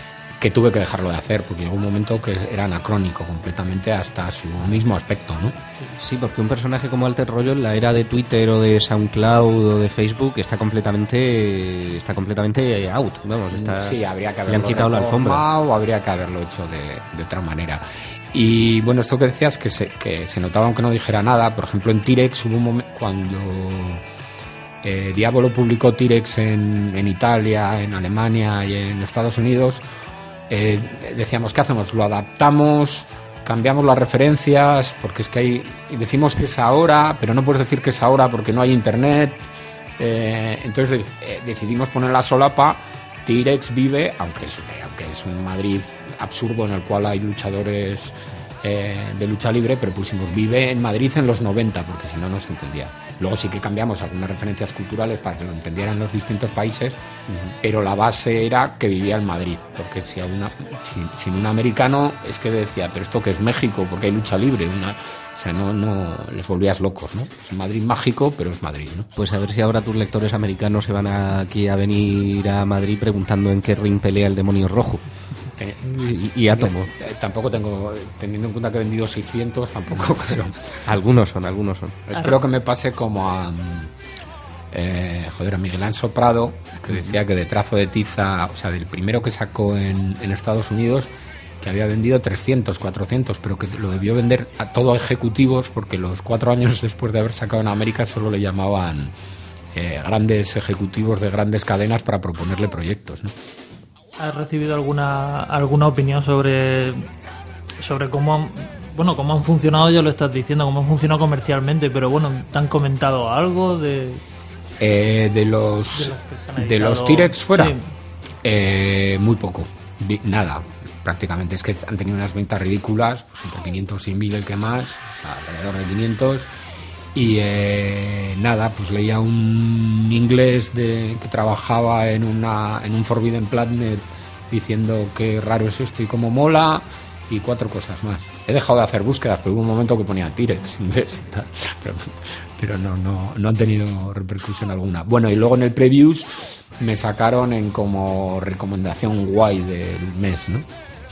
que tuve que dejarlo de hacer, porque llegó un momento que era anacrónico completamente hasta su mismo aspecto, ¿no?
Sí, porque un personaje como Alter Rollo en la era de Twitter o de SoundCloud o de Facebook está completamente out, vamos,
sí, habría que
le
haberlo
han quitado la alfombra.
o habría que haberlo hecho de otra manera. Y bueno, esto que decías que se notaba aunque no dijera nada, por ejemplo en T-Rex hubo un momento cuando Diavolo publicó T-Rex en Italia, en Alemania y en Estados Unidos, decíamos, ¿qué hacemos? Lo adaptamos, cambiamos las referencias, porque es que decimos que es ahora, pero no puedes decir que es ahora porque no hay internet. Entonces decidimos poner la solapa. T-Rex vive, aunque es un Madrid absurdo en el cual hay luchadores de lucha libre, pero pusimos vive en Madrid en los 90, porque si no, no se entendía. Luego sí que cambiamos algunas referencias culturales para que lo entendieran los distintos países, pero la base era que vivía en Madrid, porque sin un americano es que decía, pero esto que es México, porque hay lucha libre, o sea, no les volvías locos, ¿no? Es Madrid mágico, pero es Madrid, ¿no?
Pues a ver si ahora tus lectores americanos se van aquí a venir a Madrid preguntando en qué ring pelea el demonio rojo. Y Átomo.
Tampoco tengo, teniendo en cuenta que he vendido 600, tampoco, pero...
Algunos son.
Espero que me pase como a Miguel Anso Prado, que decía que de Trazo de Tiza, o sea, del primero que sacó en Estados Unidos, que había vendido 300, 400, pero que lo debió vender a todo ejecutivos, porque los 4 años después de haber sacado en América solo le llamaban grandes ejecutivos de grandes cadenas para proponerle proyectos, ¿no?
¿Has recibido alguna opinión sobre cómo han funcionado? Ya lo estás diciendo, cómo han funcionado comercialmente, pero bueno, ¿te han comentado algo de
los T-Rex fuera? Sí. Muy poco, nada, prácticamente. Es que han tenido unas ventas ridículas, pues entre 500 y 1000 el que más, o sea, alrededor de 500. Y nada, pues leía un inglés que trabajaba en un Forbidden Planet diciendo qué raro es esto y cómo mola, y 4 cosas más. He dejado de hacer búsquedas, pero hubo un momento que ponía T-Rex inglés y tal, pero no han tenido repercusión alguna. Bueno, y luego en el previews me sacaron en como recomendación guay del mes, ¿no?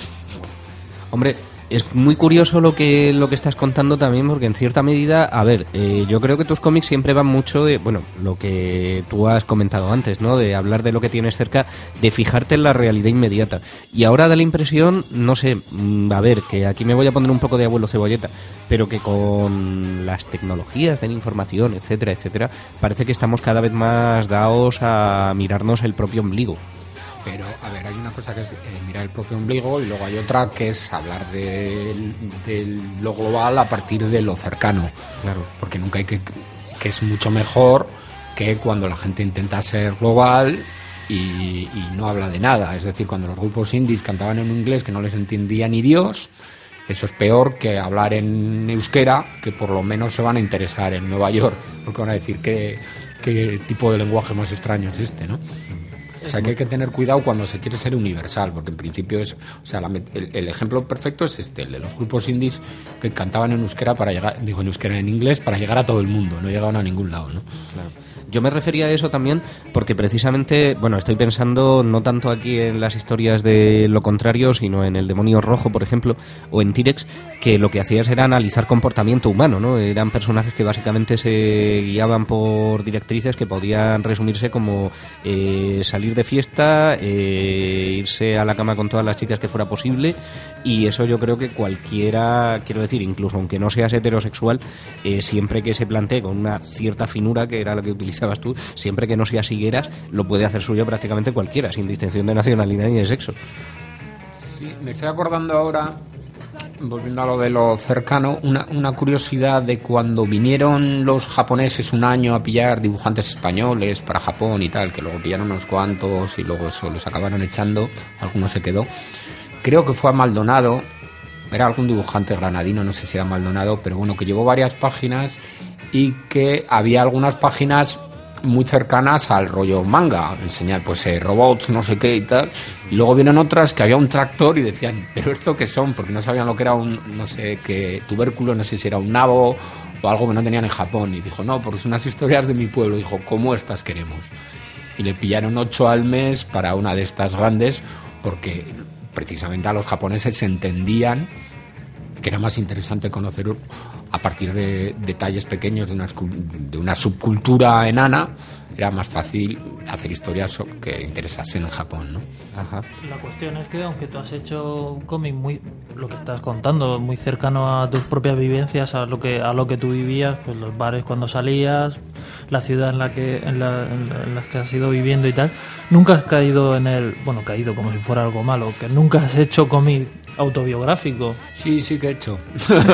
Hombre, es muy curioso lo que estás contando también, porque en cierta medida, a ver, yo creo que tus cómics siempre van mucho de, bueno, lo que tú has comentado antes, ¿no? De hablar de lo que tienes cerca, de fijarte en la realidad inmediata. Y ahora da la impresión, no sé, a ver, que aquí me voy a poner un poco de abuelo cebolleta, pero que con las tecnologías de la información, etcétera, etcétera, parece que estamos cada vez más dados a mirarnos el propio ombligo.
Pero, a ver, hay una cosa que es mirar el propio ombligo, y luego hay otra que es hablar de lo global a partir de lo cercano.
Claro.
Porque nunca hay que es mucho mejor que cuando la gente intenta ser global y no habla de nada. Es decir, cuando los grupos indies cantaban en inglés que no les entendía ni Dios, eso es peor que hablar en euskera, que por lo menos se van a interesar en Nueva York, porque van a decir qué tipo de lenguaje más extraño es este, ¿no? O sea, que hay que tener cuidado cuando se quiere ser universal, porque en principio es, o sea, el ejemplo perfecto es el de los grupos indies que cantaban en euskera en inglés para llegar a todo el mundo, no llegaban a ningún lado, ¿no?
Claro. Yo me refería a eso también porque precisamente, bueno, estoy pensando no tanto aquí en las historias de lo contrario, sino en el demonio rojo, por ejemplo, o en T-Rex, que lo que hacías era analizar comportamiento humano, ¿no? Eran personajes que básicamente se guiaban por directrices que podían resumirse como salir de fiesta, irse a la cama con todas las chicas que fuera posible, y eso yo creo que cualquiera, quiero decir, incluso aunque no seas heterosexual, siempre que se plantee con una cierta finura, que era lo que utilizabas tú, siempre que no seas higueras, lo puede hacer suyo prácticamente cualquiera, sin distinción de nacionalidad ni de sexo.
Sí, me estoy acordando ahora, volviendo a lo de lo cercano, una curiosidad de cuando vinieron los japoneses un año a pillar dibujantes españoles para Japón y tal, que luego pillaron unos cuantos y luego eso los acabaron echando, alguno se quedó. Creo que fue a Maldonado, era algún dibujante granadino, no sé si era Maldonado, pero bueno, que llevó varias páginas y que había algunas páginas muy cercanas al rollo manga, enseñar pues robots, no sé qué y tal, y luego vienen otras que había un tractor y decían, ¿pero esto qué son? Porque no sabían lo que era un, no sé qué, tubérculo, no sé si era un nabo o algo que no tenían en Japón, y dijo, no, porque son unas historias de mi pueblo, dijo, ¿cómo estas queremos? Y le pillaron 8 al mes para una de estas grandes, porque precisamente a los japoneses se entendían que era más interesante conocer a partir de detalles pequeños de una subcultura enana. Era más fácil hacer historias que interesasen en Japón, ¿no?
Ajá.
La cuestión es que aunque tú has hecho un cómic lo que estás contando, muy cercano a tus propias vivencias, a lo que tú vivías, pues los bares cuando salías, la ciudad en la que has ido viviendo y tal, nunca has caído caído como si fuera algo malo, que nunca has hecho cómic autobiográfico.
Sí que he hecho.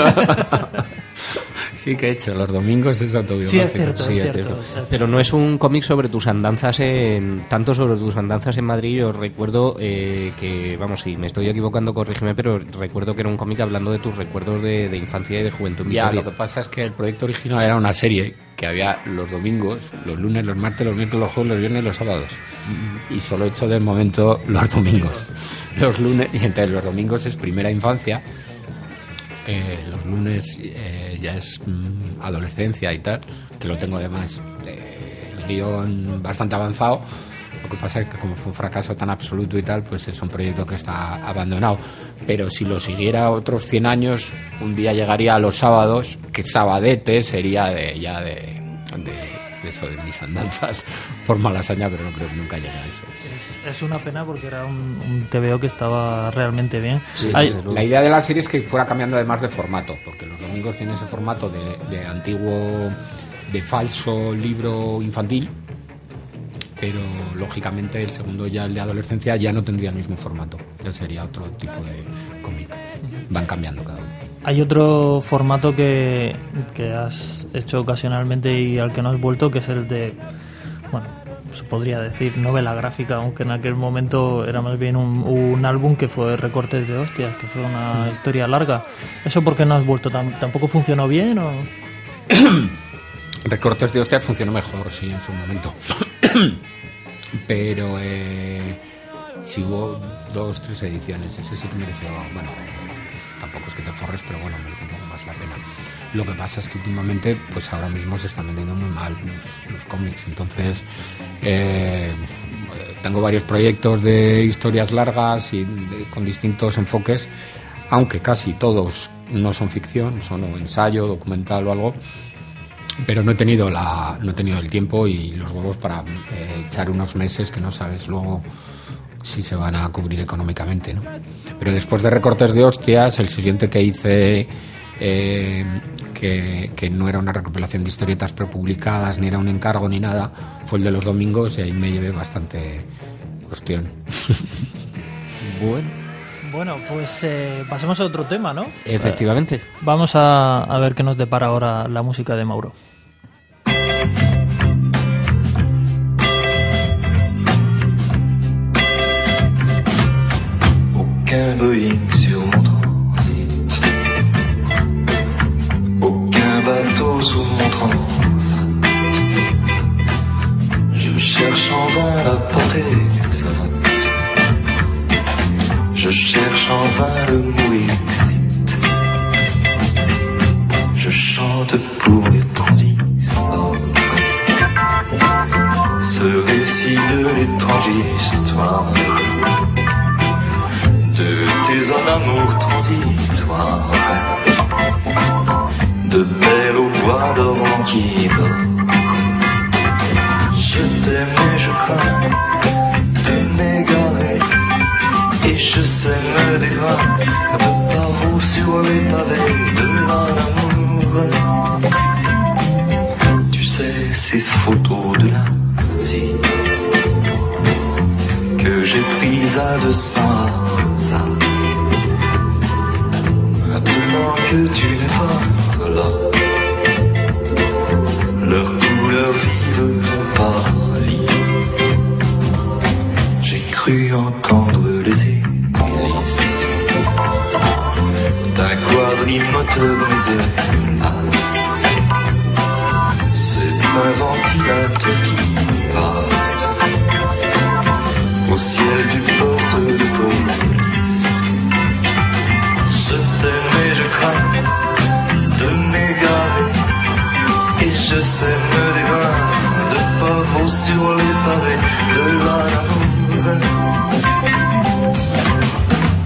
Sí que he hecho, los domingos es autobiográfico.
Sí, es cierto.
Pero no es un cómic sobre tus andanzas tanto sobre tus andanzas en Madrid. Yo recuerdo que, vamos, si me estoy equivocando, corrígeme, pero recuerdo que era un cómic hablando de tus recuerdos de infancia y de juventud en Vitoria.
Lo que pasa es que el proyecto original era una serie que había los domingos, los lunes, los martes, los miércoles, los jueves, los viernes y los sábados. Y solo he hecho de momento los domingos. Los lunes, y entre los domingos es primera infancia. Los lunes ya es adolescencia y tal, que lo tengo además el guión bastante avanzado. Lo que pasa es que como fue un fracaso tan absoluto y tal, pues es un proyecto que está abandonado. Pero si lo siguiera otros 100 años, un día llegaría a los sábados, que sabadete sería de eso, de mis andanzas por Malasaña, pero no creo que nunca llegue a eso.
Es una pena porque era un TVO que estaba realmente bien.
Sí,
la idea de la serie es que fuera cambiando además de formato, porque los domingos tiene ese formato de antiguo, de falso libro infantil, pero lógicamente el segundo, ya el de adolescencia, ya no tendría el mismo formato, ya sería otro tipo de cómic. Van cambiando cada uno.
Hay otro formato que has hecho ocasionalmente y al que no has vuelto, que es el de, se podría decir novela gráfica, aunque en aquel momento era más bien un álbum que fue Recortes de Hostias, que fue una historia larga. ¿Eso por qué no has vuelto? ¿Tampoco funcionó bien o...?
Recortes de Hostias funcionó mejor, sí, en su momento. Pero sí hubo 2-3 ediciones. Ese sí que mereció... tampoco es que te forres, pero merece un poco más la pena. Lo que pasa es que últimamente, pues ahora mismo se están vendiendo muy mal los cómics. Entonces, tengo varios proyectos de historias largas y con distintos enfoques, aunque casi todos no son ficción, son o ensayo, documental o algo. Pero no he tenido el tiempo y los huevos para echar unos meses que no sabes luego si se van a cubrir económicamente, ¿no? Pero después de Recortes de Hostias, el siguiente que hice, que no era una recopilación de historietas prepublicadas, ni era un encargo ni nada, fue el de los domingos, y ahí me llevé bastante cuestión.
Bueno, pues pasemos a otro tema, ¿no?
Efectivamente.
Vamos a ver qué nos depara ahora la música de Mauro.
Aucun Boeing sur mon transit, aucun bateau sous mon transat. Je cherche en vain la portée exacte, je cherche en vain le mot exit. Je chante pour les transistors ce récit de l'étrange histoire de tes en amour transitoire, de belles au bois dormant qui dort. Je t'aime et je crains de m'égarer, et je sème des grains de pavots sur les pavés de l'amour. Tu sais, ces photos de l'Asie que j'ai prises à 200 hasards. Maintenant que tu n'es pas là, leurs couleurs vives m'ont pâli. J'ai cru entendre les hélices d'un quadrimoteur brisé, hélas. C'est un ventilateur qui passe au ciel du poste de police. Je t'aime et je crains de m'égarer, et je sème des grains de pavots sur les pavés de l'amour.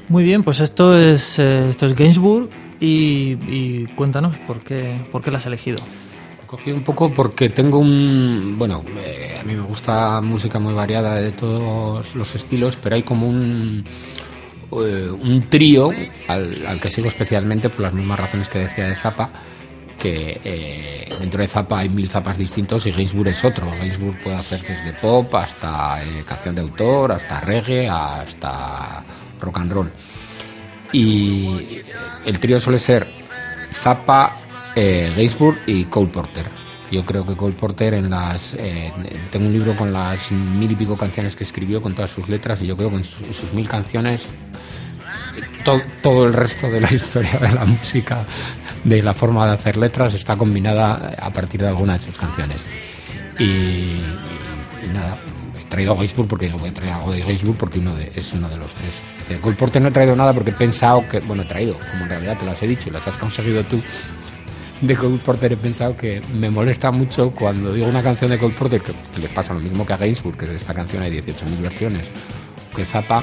Muy bien, pues esto es Gainsbourg y cuéntanos por qué la has elegido.
He cogido un poco porque tengo a mí me gusta música muy variada de todos los estilos, pero hay como un trío al que sigo especialmente por las mismas razones que decía de Zappa, que dentro de Zappa hay 1000 Zappas distintos y Gainsbourg es otro. Gainsbourg puede hacer desde pop hasta canción de autor, hasta reggae, hasta rock and roll. Y el trío suele ser Zappa, Gainsbourg y Cole Porter. Yo creo que Cole Porter tengo un libro con las 1000 y pico canciones que escribió, con todas sus letras, y yo creo que en sus 1000 canciones todo el resto de la historia de la música, de la forma de hacer letras, está combinada a partir de algunas de sus canciones. Y nada, he traído a Gainsbourg porque voy a traer algo de Gainsbourg porque es uno de los tres. De Cole Porter no he traído nada porque he pensado que, he traído, como en realidad te las he dicho y las has conseguido tú. De Cole Porter he pensado que me molesta mucho cuando digo una canción de Cole Porter, que les pasa lo mismo que a Gainsbourg, que de esta canción hay 18.000 versiones, que Zappa,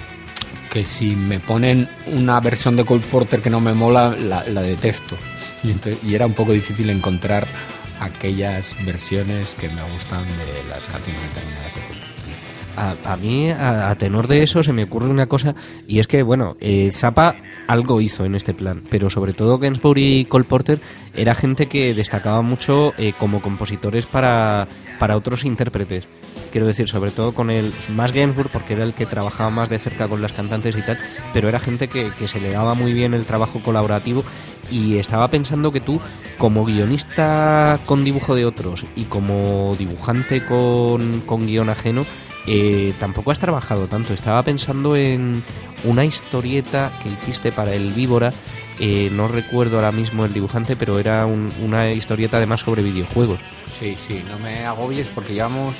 que si me ponen una versión de Cole Porter que no me mola, la detesto. Y era un poco difícil encontrar aquellas versiones que me gustan de las canciones determinadas de Cole Porter.
A mí, a tenor de eso, se me ocurre una cosa, y es que, Zappa algo hizo en este plan, pero sobre todo Gainsbourg y Cole Porter era gente que destacaba mucho como compositores para otros intérpretes. Quiero decir, sobre todo con más Gainsbourg, porque era el que trabajaba más de cerca con las cantantes y tal, pero era gente que se le daba muy bien el trabajo colaborativo. Y estaba pensando que tú, como guionista con dibujo de otros y como dibujante con guión ajeno, tampoco has trabajado tanto. Estaba pensando en una historieta que hiciste para el Víbora, no recuerdo ahora mismo el dibujante, pero era una historieta además sobre videojuegos.
Sí, no me agobies porque llevamos...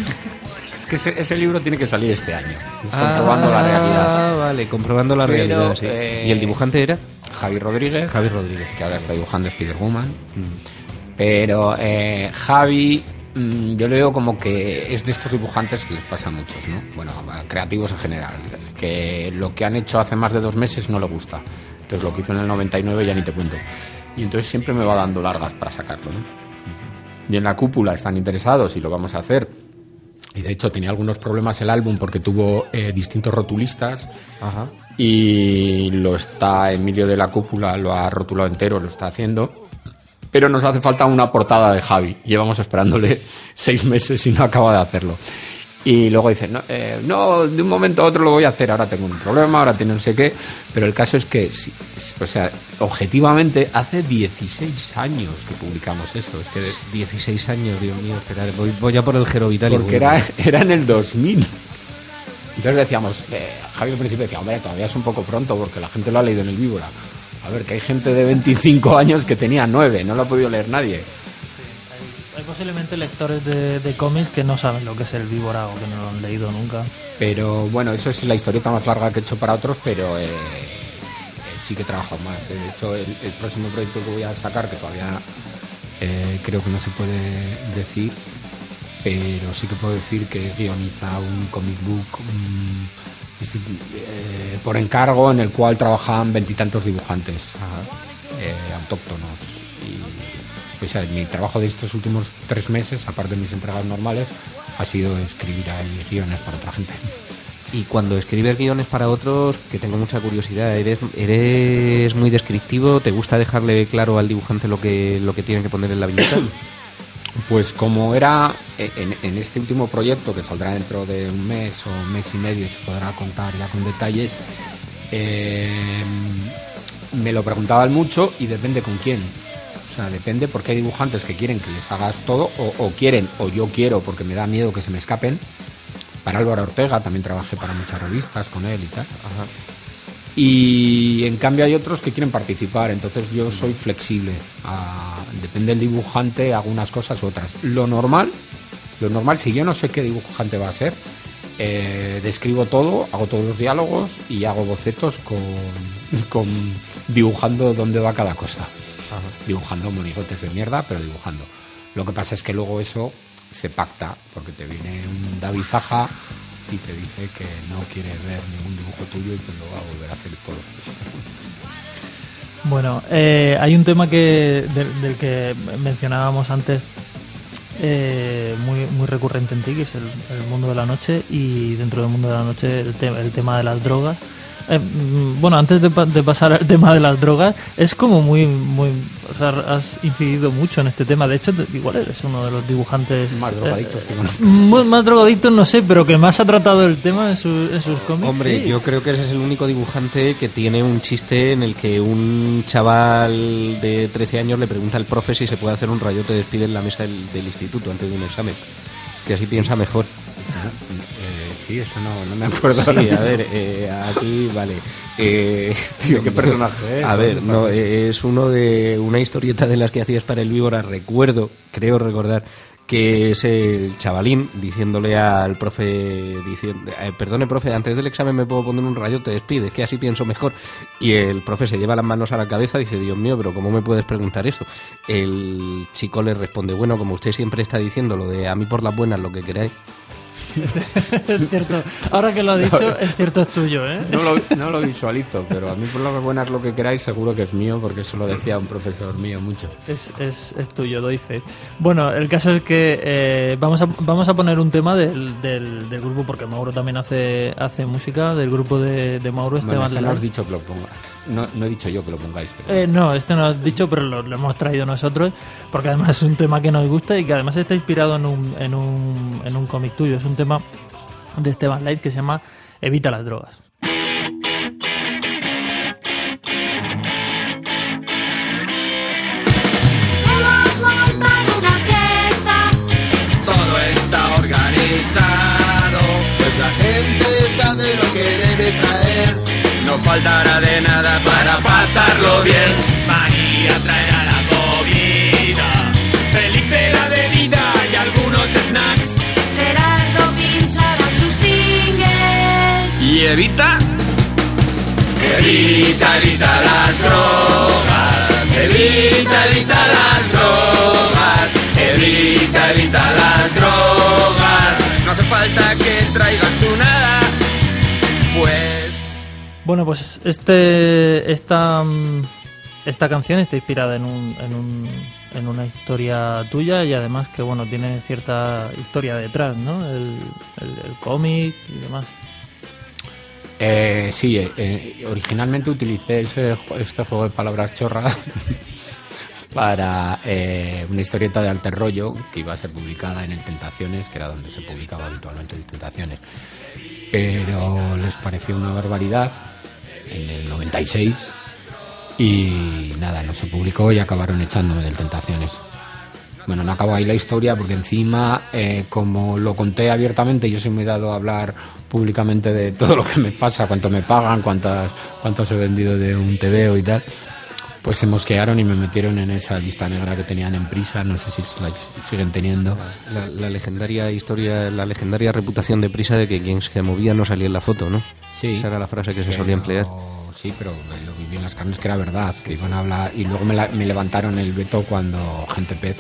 Es que ese libro tiene que salir este año. Es comprobando la realidad.
Vale, comprobando la realidad, sí. ¿Y el dibujante era?
Javi Rodríguez, que ahora está dibujando Spider-Woman. Pero Javi, yo le veo como que es de estos dibujantes que les pasa a muchos, ¿no? Bueno, a creativos en general, que lo que han hecho hace más de 2 meses no le gusta. Entonces lo que hizo en el 99 ya ni te cuento. Y entonces siempre me va dando largas para sacarlo, ¿no? Y en la cúpula están interesados y lo vamos a hacer. Y de hecho tenía algunos problemas el álbum porque tuvo distintos rotulistas.
Ajá.
Y Emilio de la Cúpula lo ha rotulado entero, lo está haciendo. Pero nos hace falta una portada de Javi. Llevamos esperándole 6 meses y no acaba de hacerlo. Y luego dice, no, de un momento a otro lo voy a hacer, ahora tengo un problema, ahora tiene no sé qué. Pero el caso es que, objetivamente, hace 16 años que publicamos eso. Es que
16 años, Dios mío, esperar, voy ya por el Gero Vitali.
Porque era en el 2000. Entonces decíamos, Javi al principio decía, hombre, todavía es un poco pronto porque la gente lo ha leído en el Víbora. A ver, que hay gente de 25 años que tenía 9, no lo ha podido leer nadie.
Hay posiblemente lectores de cómics que no saben lo que es el Víbora o que no lo han leído nunca.
Pero bueno, eso es la historieta más larga que he hecho para otros, pero sí que he trabajado más. De hecho, el próximo proyecto que voy a sacar, que todavía creo que no se puede decir, pero sí que puedo decir que guioniza un comic book por encargo en el cual trabajaban 20 y tantos dibujantes autóctonos. Y mi trabajo de estos últimos 3 meses, aparte de mis entregas normales, ha sido escribir ahí guiones para otra gente.
Y cuando escribes guiones para otros, que tengo mucha curiosidad, ¿eres muy descriptivo? ¿Te gusta dejarle claro al dibujante lo que tiene que poner en la viñeta?
Pues como era en este último proyecto, que saldrá dentro de un mes o un mes y medio y se podrá contar ya con detalles, me lo preguntaban mucho y depende con quién. O sea, depende, porque hay dibujantes que quieren que les hagas todo o quieren, o yo quiero porque me da miedo que se me escapen. Para Álvaro Ortega también trabajé para muchas revistas con él y tal. Ajá. Y en cambio hay otros que quieren participar, entonces yo soy flexible. Depende del dibujante, hago unas cosas u otras. Lo normal, si yo no sé qué dibujante va a ser, describo todo, hago todos los diálogos y hago bocetos con dibujando dónde va cada cosa. Ajá. Dibujando monigotes de mierda, pero dibujando. Lo que pasa es que luego eso se pacta, porque te viene un David Zaja y te dice que no quiere ver ningún dibujo tuyo y que lo va a volver a hacer todo.
Bueno, hay un tema del que mencionábamos antes, muy recurrente en ti, que es el mundo de la noche, y dentro del mundo de la noche el tema de las drogas. Bueno, antes de pasar al tema de las drogas, es como muy, o sea, has incidido mucho en este tema. De hecho, igual eres uno de los dibujantes
Más drogadictos que conozco.
más drogadictos, no sé, pero que más ha tratado el tema en sus cómics.
Hombre,
sí.
yo creo que ese es el único dibujante que tiene un chiste en el que un chaval de 13 años le pregunta al profe si se puede hacer un rayote de despide en la mesa del instituto antes de un examen, que así piensa mejor.
Sí, eso no me acuerdo.
Sí, a ver, aquí, vale. Tío,
¿qué personaje es?
A ver, no, es uno de una historieta de las que hacías para el Víbora. Creo recordar, que es el chavalín diciéndole al profe, perdone, profe, antes del examen me puedo poner un rayote, despide, que así pienso mejor. Y el profe se lleva las manos a la cabeza y dice, Dios mío, pero ¿cómo me puedes preguntar eso? El chico le responde, bueno, como usted siempre está diciendo lo de a mí por las buenas, lo que queráis.
Es cierto, ahora que lo has dicho, es cierto, es tuyo, ¿eh?
No lo visualizo, pero a mí por las buenas lo que queráis seguro que es mío, porque eso lo decía un profesor mío mucho.
Es tuyo, doy fe. Bueno, el caso es que vamos a poner un tema del grupo, porque Mauro también hace música, del grupo de Mauro,
Bueno,
Esteban.
no has dicho que lo ponga. No he dicho yo que lo pongáis. Pero...
No, este no lo has dicho, pero lo hemos traído nosotros, porque además es un tema que nos gusta y que además está inspirado en un cómic tuyo. Es un tema de Esteban Light que se llama Evita las drogas.
Hemos montado una fiesta.
Todo está organizado, pues la gente sabe lo que debe traer. No faltará de nada para pasarlo bien. María traerá la comida, Felipe la bebida y algunos snacks.
Gerardo pinchará sus singles.
¿Y Evita? Evita las drogas. Evita las drogas. Evita las drogas. No hace falta que traigas tú nada, pues...
Bueno, pues esta canción está inspirada en una historia tuya y además que, bueno, tiene cierta historia detrás, ¿no? El cómic y demás.
Sí, originalmente utilicé este juego de palabras chorra para una historieta de alter rollo que iba a ser publicada en el Tentaciones, que era donde se publicaba habitualmente el Tentaciones, pero les pareció una barbaridad en el 96 y nada, no se publicó y acabaron echándome del Tentaciones. Bueno, no acabó ahí la historia porque encima, como lo conté abiertamente, yo soy muy dado a hablar públicamente de todo lo que me pasa, cuánto me pagan, cuántos he vendido de un TVO y tal, pues se mosquearon y me metieron en esa lista negra que tenían en Prisa, no sé si la siguen teniendo.
La legendaria historia, la legendaria reputación de Prisa de que quien se movía no salía en la foto, ¿no?
Sí.
Esa era la frase que se solía emplear.
Sí, pero lo viví en las carnes que era verdad, que iban a hablar, y luego me levantaron el veto cuando Gente Pez,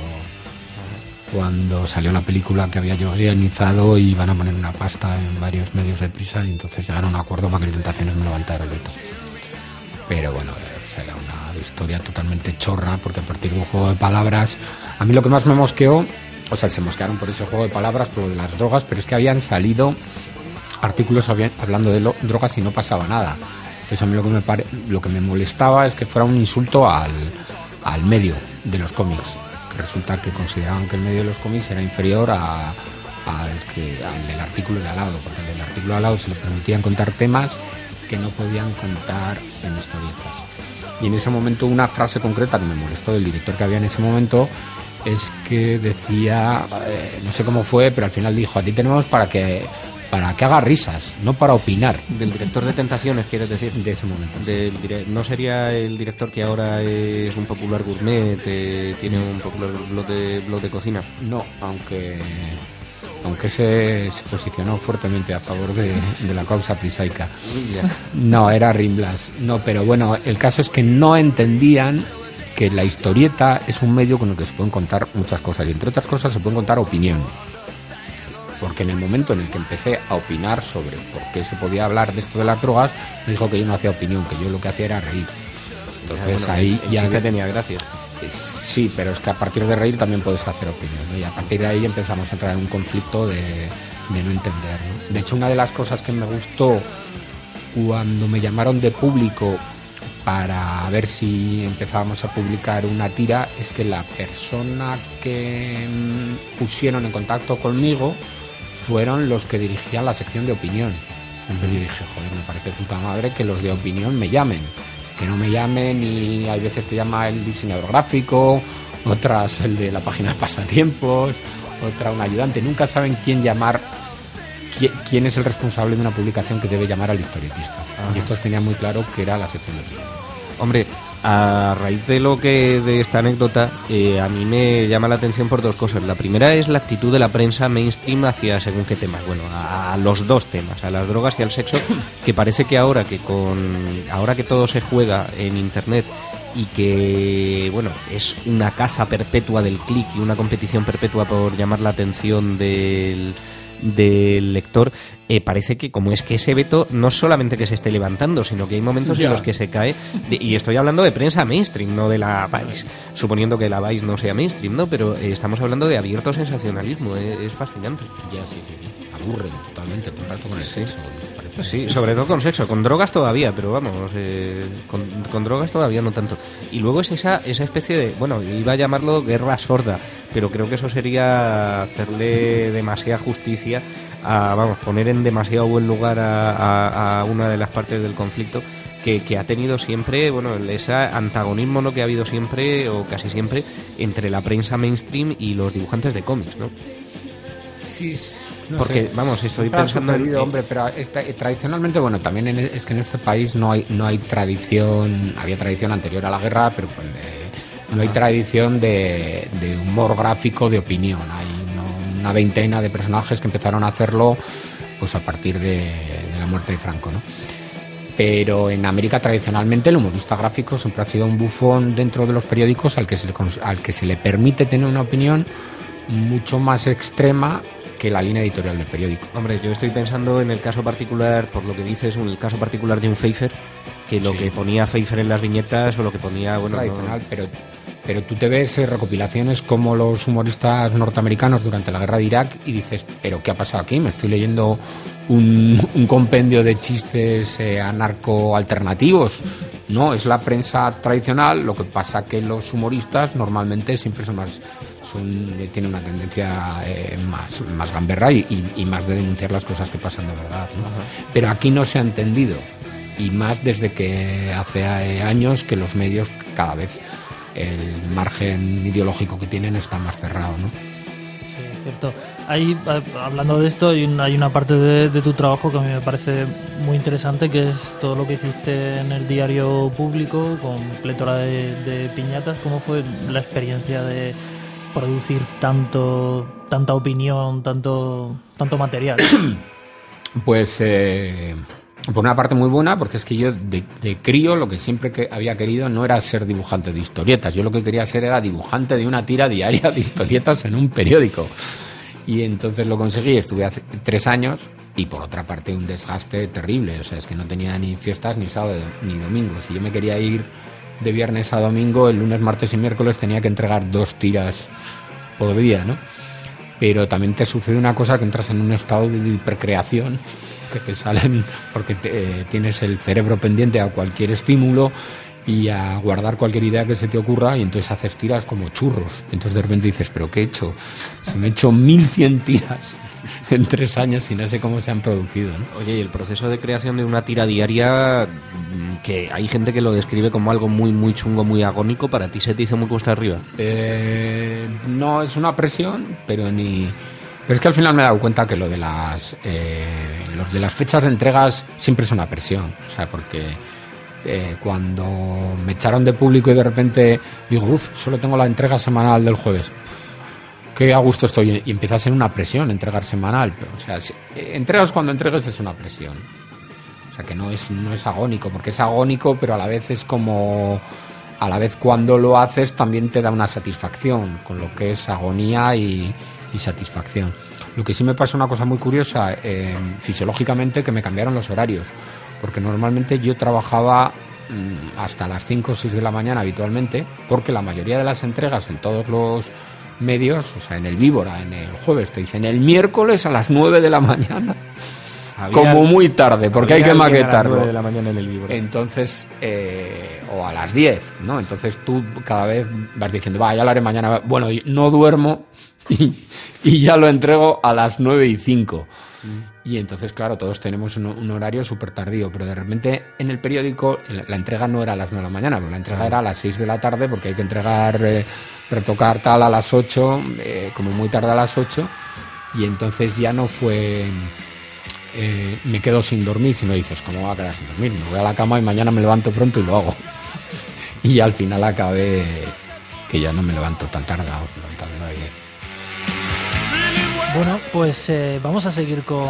cuando salió la película que había yo guionizado y iban a poner una pasta en varios medios de Prisa y entonces llegaron a un acuerdo para que el Tentaciones me levantara el veto. Pero bueno, era una historia totalmente chorra porque a partir de un juego de palabras, a mí lo que más me mosqueó, o sea, se mosquearon por ese juego de palabras, por lo de las drogas, pero es que habían salido artículos hablando de drogas y no pasaba nada. Entonces a mí lo que me molestaba es que fuera un insulto al medio de los cómics, que resulta que consideraban que el medio de los cómics era inferior al del artículo de al lado, porque el del artículo de al lado se le permitían contar temas que no podían contar en historietas. Y en ese momento una frase concreta que me molestó del director que había en ese momento es que decía, no sé cómo fue, pero al final dijo, a ti tenemos para que haga risas, no para opinar.
Del director de Tentaciones, quieres decir.
De ese momento.
¿No sería el director que ahora es un popular gourmet, tiene un popular blog de cocina?
No, aunque se posicionó fuertemente a favor de la causa prisaica. No, era Rimblas. No, pero bueno, el caso es que no entendían que la historieta es un medio con el que se pueden contar muchas cosas y entre otras cosas se pueden contar opinión. porque en el momento en el que empecé a opinar sobre por qué se podía hablar de esto de las drogas, me dijo que yo no hacía opinión, que yo lo que hacía era reír. Entonces ahí
el
ya
chiste tenía gracia.
Sí, pero es que a partir de reír también puedes hacer opinión, ¿no? Y a partir de ahí empezamos a entrar en un conflicto de no entender, ¿no? De hecho, una de las cosas que me gustó cuando me llamaron de Público para ver si empezábamos a publicar una tira es que la persona que pusieron en contacto conmigo fueron los que dirigían la sección de opinión. Entonces yo dije, joder, me parece puta madre que los de opinión me llamen, que no me llamen, y hay veces te llama el diseñador gráfico, otras el de la página de pasatiempos, otra un ayudante. Nunca saben quién llamar, quién es el responsable de una publicación que debe llamar al historietista. Y estos tenían muy claro que era la sección de opinión.
Hombre, a raíz de esta anécdota, a mí me llama la atención por dos cosas. La primera es la actitud de la prensa mainstream hacia según qué temas. Bueno, a los dos temas, a las drogas y al sexo, que parece que ahora que todo se juega en internet y que, bueno, es una caza perpetua del clic y una competición perpetua por llamar la atención del lector, parece que como es que ese veto no solamente que se esté levantando, sino que hay momentos en los que se cae, y estoy hablando de prensa mainstream, no de la Vice, suponiendo que la Vice no sea mainstream, ¿no? Pero estamos hablando de abierto sensacionalismo, es fascinante.
Ya, sí. Aburren totalmente todo el rato con el sexo.
Sí, sobre todo con sexo, con drogas todavía, pero vamos, con drogas todavía no tanto. Y luego es esa especie de, bueno, iba a llamarlo guerra sorda, pero creo que eso sería hacerle demasiada justicia poner en demasiado buen lugar a una de las partes del conflicto que ha tenido siempre, bueno, ese antagonismo, ¿no?, que ha habido siempre o casi siempre entre la prensa mainstream y los dibujantes de cómics, ¿no?
Sí. No
porque,
sé,
vamos, estoy pensando en...
Hombre, pero tradicionalmente, bueno, también es que en este país no hay tradición, había tradición anterior a la guerra, pero pues no hay tradición de humor gráfico de opinión. Hay una veintena de personajes que empezaron a hacerlo pues a partir de la muerte de Franco, ¿no? Pero en América tradicionalmente el humorista gráfico siempre ha sido un bufón dentro de los periódicos al que se le permite tener una opinión mucho más extrema que la línea editorial del periódico.
Hombre, yo estoy pensando en el caso particular, por lo que dices, en el caso particular de un Pfeiffer, que lo que ponía Pfeiffer en las viñetas o lo que ponía... Bueno,
tradicional, pero tú te ves recopilaciones como los humoristas norteamericanos durante la guerra de Irak y dices, ¿pero qué ha pasado aquí? Me estoy leyendo un compendio de chistes anarco-alternativos. No, es la prensa tradicional, lo que pasa que los humoristas normalmente siempre tienen una tendencia más gamberra y más de denunciar las cosas que pasan de verdad, ¿no? Pero aquí no se ha entendido, y más desde que hace años que los medios cada vez el margen ideológico que tienen está más cerrado, ¿no?
Sí, es cierto. Hablando de esto, hay una parte de tu trabajo que a mí me parece muy interesante, que es todo lo que hiciste en el diario Público con plétora de piñatas. ¿Cómo fue la experiencia de producir tanta opinión, tanto material?
Pues por una parte muy buena, porque es que yo de crío lo que siempre había querido no era ser dibujante de historietas. Yo lo que quería ser era dibujante de una tira diaria de historietas en un periódico. Y entonces lo conseguí, estuve hace 3 años, y por otra parte un desgaste terrible. O sea, es que no tenía ni fiestas, ni sábado, ni domingo. Si yo me quería ir de viernes a domingo, el lunes, martes y miércoles tenía que entregar 2 tiras por día, ¿no? Pero también te sucede una cosa, que entras en un estado de hipercreación, que te salen porque tienes el cerebro pendiente a cualquier estímulo y a guardar cualquier idea que se te ocurra, y entonces haces tiras como churros. Entonces de repente dices, ¿pero qué he hecho? Se me he hecho 1100 tiras en 3 años y no sé cómo se han producido, ¿no?
Oye, y el proceso de creación de una tira diaria, que hay gente que lo describe como algo muy, muy chungo, muy agónico, ¿para ti se te hizo muy cuesta arriba?
No, es una presión, pero es que al final me he dado cuenta que lo de las fechas de entregas siempre es una presión. O sea, porque cuando me echaron de Público y de repente digo, solo tengo la entrega semanal del jueves, qué a gusto estoy, y empieza a ser una presión entregar semanal. O sea, entregas cuando entregues es una presión. O sea, que no es agónico, porque es agónico, pero a la vez es como... A la vez cuando lo haces también te da una satisfacción, con lo que es agonía y satisfacción. Lo que sí me pasa una cosa muy curiosa, fisiológicamente, que me cambiaron los horarios, porque normalmente yo trabajaba hasta las 5 o 6 de la mañana habitualmente, porque la mayoría de las entregas en todos los medios, o sea, en el Víbora, en el jueves, te dicen el miércoles a las 9 de la mañana. Como muy tarde, porque hay que maquetarlo.
A las 9 de la mañana en el Víbora.
Entonces, o a las 10, ¿no? Entonces tú cada vez vas diciendo, ya lo haré mañana. Bueno, no duermo y ya lo entrego a las 9:05. Y entonces, claro, todos tenemos un horario súper tardío, pero de repente en el periódico la entrega no era a las 9 de la mañana, pero la entrega era a las 6 de la tarde, porque hay que entregar, retocar tal a las 8, como muy tarde a las 8, y entonces ya no fue... me quedo sin dormir, si no dices, ¿cómo voy a quedar sin dormir? Me voy a la cama y mañana me levanto pronto y lo hago. Y al final acabé que ya no me levanto tan tarde, levantando 9 y 10.
Bueno, pues vamos a seguir con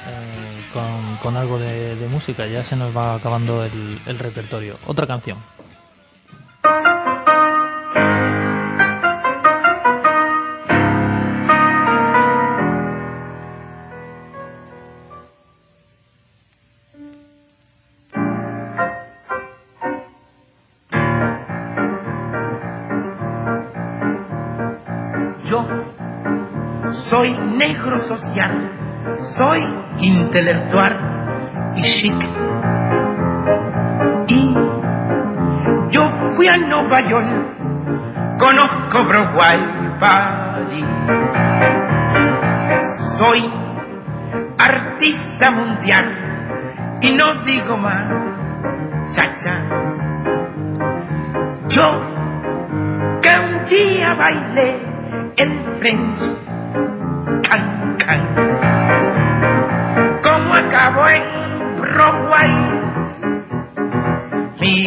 algo de música. Ya se nos va acabando el repertorio. Otra canción.
Soy negro social, soy intelectual y chic. Y yo fui a Nueva York, conozco Broadway, París. Soy artista mundial y no digo más, cha-cha. Yo que un día bailé el French Can. Como acabó en Broadway, mi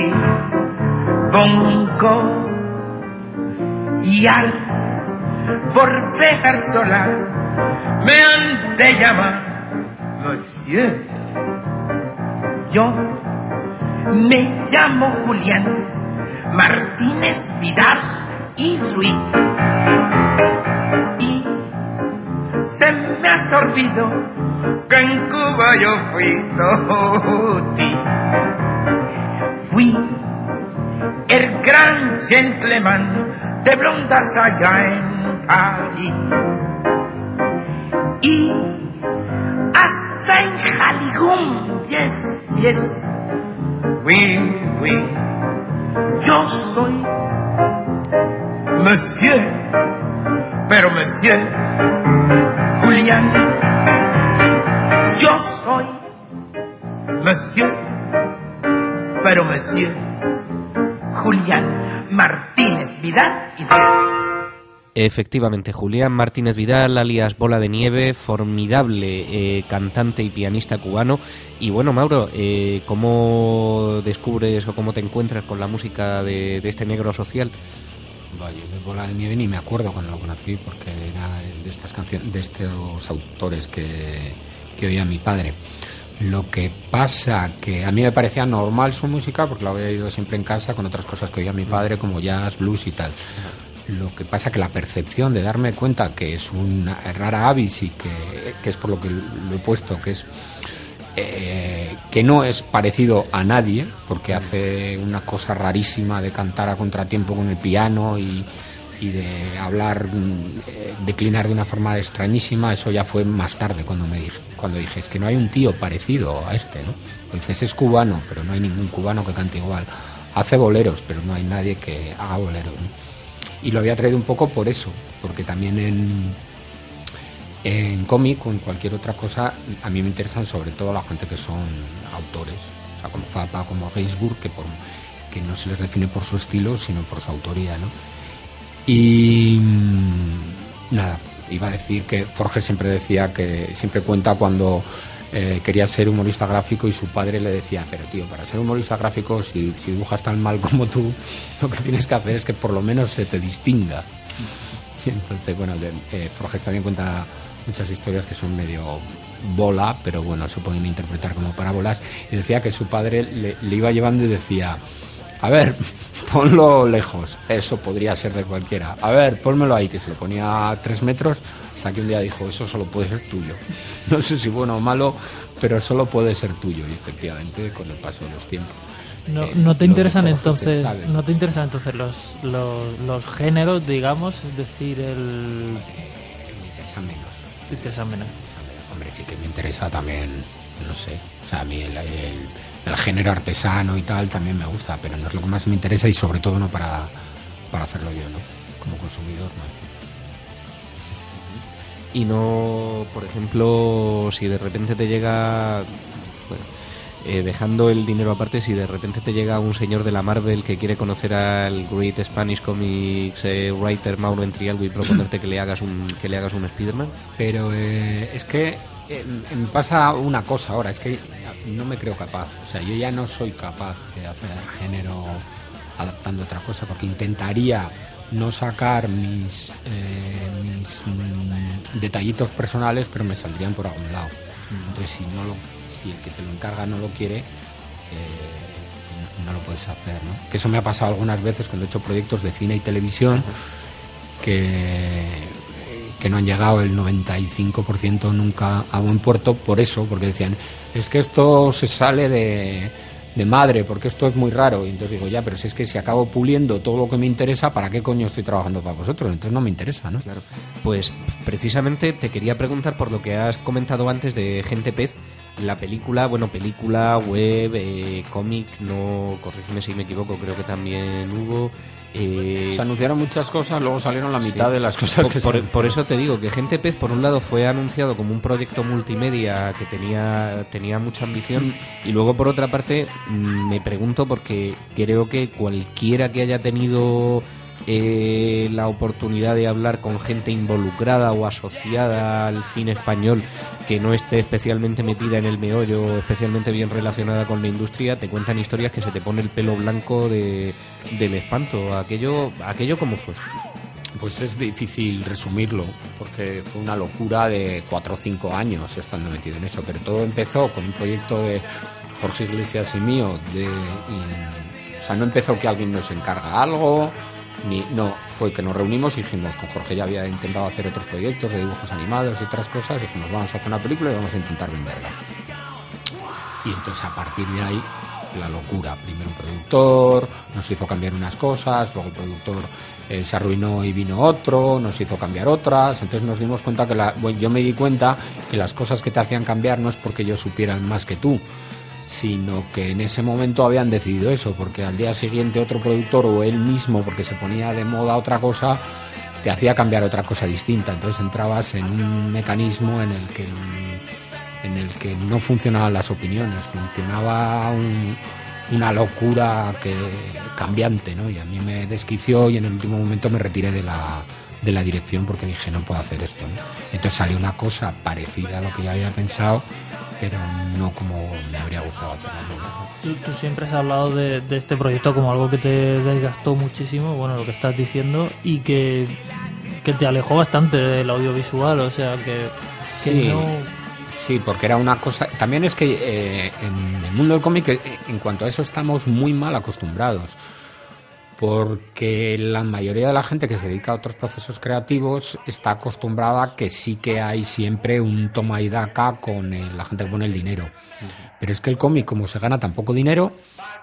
bongo, y al volver sola me han de llamar Monsieur. Yo me llamo Julián Martínez Vidal y Ruiz. Se me ha sorbido que en Cuba yo fui toti. Fui el gran gentleman de blondas allá en París. Y hasta en Hollywood, yes. Oui. Yo soy Monsieur, pero Monsieur Julián, yo soy Monsieur, pero Monsieur Julián Martínez Vidal y
Efectivamente, Julián Martínez Vidal, alias Bola de Nieve, formidable cantante y pianista cubano. Y bueno, Mauro, ¿cómo descubres o cómo te encuentras con la música de este negro social?
Vaya, de Bola de Nieve ni me acuerdo cuando lo conocí, porque era de estas canciones, de estos autores que oía mi padre. Lo que pasa que a mí me parecía normal su música, porque lo había oído siempre en casa con otras cosas que oía mi padre, como jazz, blues y tal. Lo que pasa que la percepción de darme cuenta que es una rara avis y que es por lo que lo he puesto, que es que no es parecido a nadie, porque hace una cosa rarísima de cantar a contratiempo con el piano y de hablar, declinar de una forma extrañísima. Eso ya fue más tarde cuando dije, es que no hay un tío parecido a este, ¿no? Entonces es cubano, pero no hay ningún cubano que cante igual. Hace boleros, pero no hay nadie que haga boleros, ¿no? Y lo había traído un poco por eso, porque también en cómic o en cualquier otra cosa a mí me interesan sobre todo la gente que son autores, o sea, como Zappa, como Gainsbourg, que no se les define por su estilo sino por su autoría, ¿no? Y nada, iba a decir que Forge siempre decía que siempre cuenta cuando quería ser humorista gráfico y su padre le decía, pero tío, para ser humorista gráfico, si dibujas tan mal como tú, lo que tienes que hacer es que por lo menos se te distinga. Y entonces, bueno, Forges también cuenta muchas historias que son medio bola, pero bueno, se pueden interpretar como parábolas. Y decía que su padre le iba llevando y decía, a ver, ponlo lejos. Eso podría ser de cualquiera. A ver, pónmelo ahí, que se lo ponía a 3 metros, hasta que un día dijo, eso solo puede ser tuyo. No sé si bueno o malo, pero solo puede ser tuyo. Y efectivamente, con el paso de los tiempos.
No te interesan entonces los géneros, digamos, es decir,
Me interesan menos.
Te interesan menos.
Hombre, sí que me interesa también, no sé, o sea, a mí el género artesano y tal también me gusta, pero no es lo que más me interesa y sobre todo no para hacerlo yo, ¿no? Como consumidor, ¿no?
Y no, por ejemplo, si de repente te llega, bueno, dejando el dinero aparte, si de repente te llega un señor de la Marvel que quiere conocer al Great Spanish Comics writer Mauro Entrialgo y proponerte que le hagas un Spider-Man.
Pero es que me pasa una cosa ahora, es que no me creo capaz, o sea, yo ya no soy capaz de hacer género adaptando otra cosa, porque intentaría no sacar mis detallitos personales, pero me saldrían por algún lado. Entonces, si el que te lo encarga no lo quiere, no lo puedes hacer, ¿no? Que eso me ha pasado algunas veces cuando he hecho proyectos de cine y televisión que no han llegado el 95% nunca a buen puerto, por eso, porque decían, es que esto se sale de madre, porque esto es muy raro. Y entonces digo, ya, pero si es que si acabo puliendo todo lo que me interesa, ¿para qué coño estoy trabajando para vosotros? Entonces no me interesa, ¿no?
Claro. Pues precisamente te quería preguntar por lo que has comentado antes de Gente Pez. La película, web, cómic, no, corrígeme si me equivoco, creo que también hubo.
Se anunciaron muchas cosas, luego salieron la mitad de las cosas que
por eso te digo que Gente Pez, por un lado, fue anunciado como un proyecto multimedia que tenía mucha ambición, y luego, por otra parte, me pregunto, porque creo que cualquiera que haya tenido la oportunidad de hablar con gente involucrada o asociada al cine español que no esté especialmente metida en el meollo, especialmente bien relacionada con la industria, te cuentan historias que se te pone el pelo blanco del espanto. Aquello ¿cómo fue?
Pues es difícil resumirlo, porque fue una locura de 4 o 5 años estando metido en eso, pero todo empezó con un proyecto de Jorge Iglesias y mío, o sea, no empezó que alguien nos encarga algo, no, fue que nos reunimos y dijimos, con Jorge ya había intentado hacer otros proyectos de dibujos animados y otras cosas, y dijimos, vamos a hacer una película y vamos a intentar venderla. Y entonces, a partir de ahí, la locura. Primero un productor, nos hizo cambiar unas cosas, luego el productor se arruinó y vino otro, nos hizo cambiar otras. Entonces nos dimos cuenta que yo me di cuenta que las cosas que te hacían cambiar no es porque yo supiera más que tú, sino que en ese momento habían decidido eso, porque al día siguiente otro productor o él mismo, porque se ponía de moda otra cosa, te hacía cambiar otra cosa distinta. Entonces entrabas en un mecanismo en el que no funcionaban las opiniones, funcionaba una locura cambiante, ¿no? Y a mí me desquició y en el último momento me retiré de la dirección, porque dije, no puedo hacer esto, ¿no? Entonces salió una cosa parecida a lo que yo había pensado, pero no como me habría gustado hacerlo.
Tú siempre has hablado de este proyecto como algo que te desgastó muchísimo, bueno, lo que estás diciendo, y que te alejó bastante del audiovisual, o sea, que
sí,
no...
Sí, porque era una cosa... También es que en el mundo del cómic, en cuanto a eso, estamos muy mal acostumbrados, porque la mayoría de la gente que se dedica a otros procesos creativos está acostumbrada a que sí que hay siempre un toma y daca con la gente que pone el dinero. Pero es que el cómic, como se gana tan poco dinero,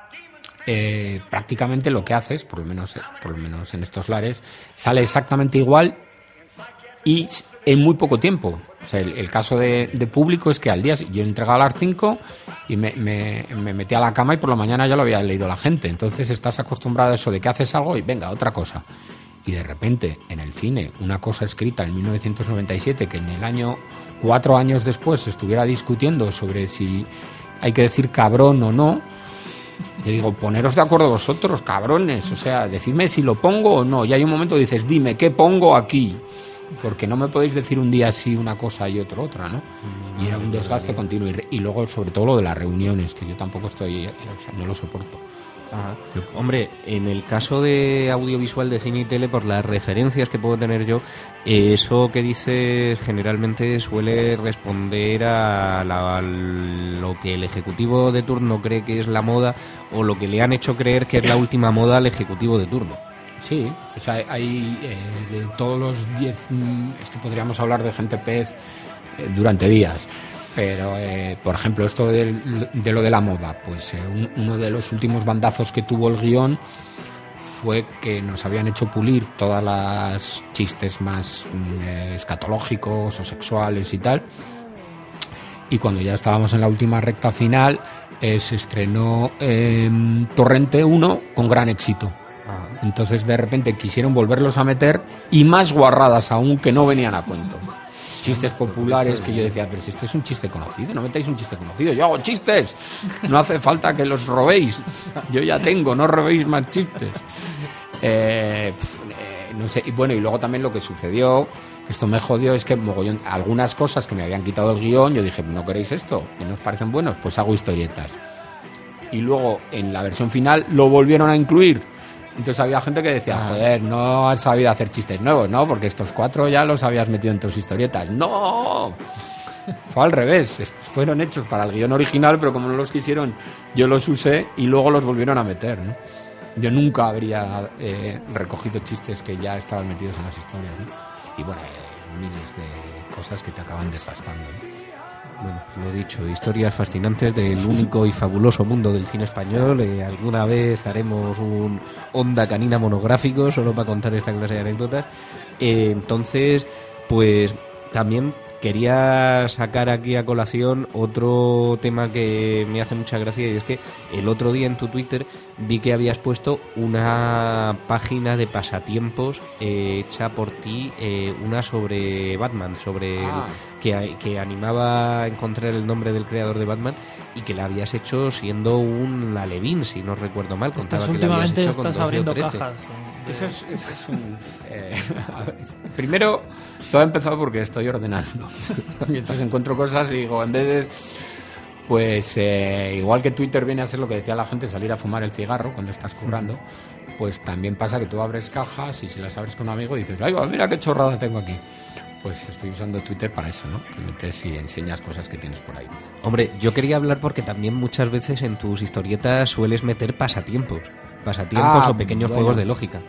prácticamente lo que haces, por lo menos en estos lares, sale exactamente igual y en muy poco tiempo. O sea, el caso de Público es que al día yo entregaba a las 5 y me metí a la cama y por la mañana ya lo había leído la gente. Entonces estás acostumbrado a eso de que haces algo y venga, otra cosa. Y de repente en el cine, una cosa escrita en 1997 que en el año 4 años después se estuviera discutiendo sobre si hay que decir cabrón o no. Yo digo, poneros de acuerdo vosotros, cabrones. O sea, decidme si lo pongo o no. Y hay un momento que dices, dime, ¿qué pongo aquí? porque no me podéis decir un día sí una cosa y otro otra, ¿no? Y era un desgaste continuo. Y luego, sobre todo, lo de las reuniones, que yo tampoco estoy, o sea, no lo soporto.
Ajá. Hombre, en el caso de audiovisual de cine y tele, por las referencias que puedo tener yo, eso que dices generalmente suele responder a lo que el ejecutivo de turno cree que es la moda, o lo que le han hecho creer que es la última moda al ejecutivo de turno.
Sí, o sea, hay de todos los 10, es que podríamos hablar de gente pez durante días. Pero, por ejemplo, esto de lo de la moda, pues uno de los últimos bandazos que tuvo el guión fue que nos habían hecho pulir todas las chistes más escatológicos o sexuales y tal. Y cuando ya estábamos en la última recta final, se estrenó Torrente 1 con gran éxito. Entonces, de repente, quisieron volverlos a meter y más guarradas aún que no venían a cuento. Chistes populares que yo decía, pero si este es un chiste conocido, no metáis un chiste conocido, yo hago chistes, no hace falta que los robéis, yo ya tengo, no robéis más chistes. No sé, y bueno, y luego también lo que sucedió, que esto me jodió, es que mogollón, algunas cosas que me habían quitado el guión, yo dije, ¿no queréis esto? ¿Que no os parecen buenos? Pues hago historietas. Y luego, en la versión final, lo volvieron a incluir. Entonces había gente que decía, joder, no has sabido hacer chistes nuevos, ¿no? Porque estos 4 ya los habías metido en tus historietas. ¡No! Fue al revés. Fueron hechos para el guión original, pero como no los quisieron, yo los usé y luego los volvieron a meter, ¿no? Yo nunca habría recogido chistes que ya estaban metidos en las historias, ¿no? Y bueno, miles de cosas que te acaban desgastando, ¿no?
Bueno, lo dicho, historias fascinantes del único y fabuloso mundo del cine español. Alguna vez haremos un Onda Canina monográfico solo para contar esta clase de anécdotas. Entonces, pues también quería sacar aquí a colación otro tema que me hace mucha gracia, y es que el otro día en tu Twitter vi que habías puesto una página de pasatiempos hecha por ti, una sobre Batman, sobre que animaba a encontrar el nombre del creador de Batman, y que la habías hecho siendo un alevín, si no recuerdo mal. Contaba que
últimamente
la habías hecho con
estás
12 o
abriendo
13.
cajas.
Eso es un... primero, todo ha empezado porque estoy ordenando. Mientras encuentro cosas y digo, en vez de... Pues igual que Twitter viene a ser lo que decía la gente, salir a fumar el cigarro cuando estás currando, pues también pasa que tú abres cajas y si las abres con un amigo dices, ¡ay, mira qué chorrada tengo aquí! Pues estoy usando Twitter para eso, ¿no? Que metes y enseñas cosas que tienes por ahí.
Hombre, yo quería hablar porque también muchas veces en tus historietas sueles meter pasatiempos o pequeños juegos de lógica.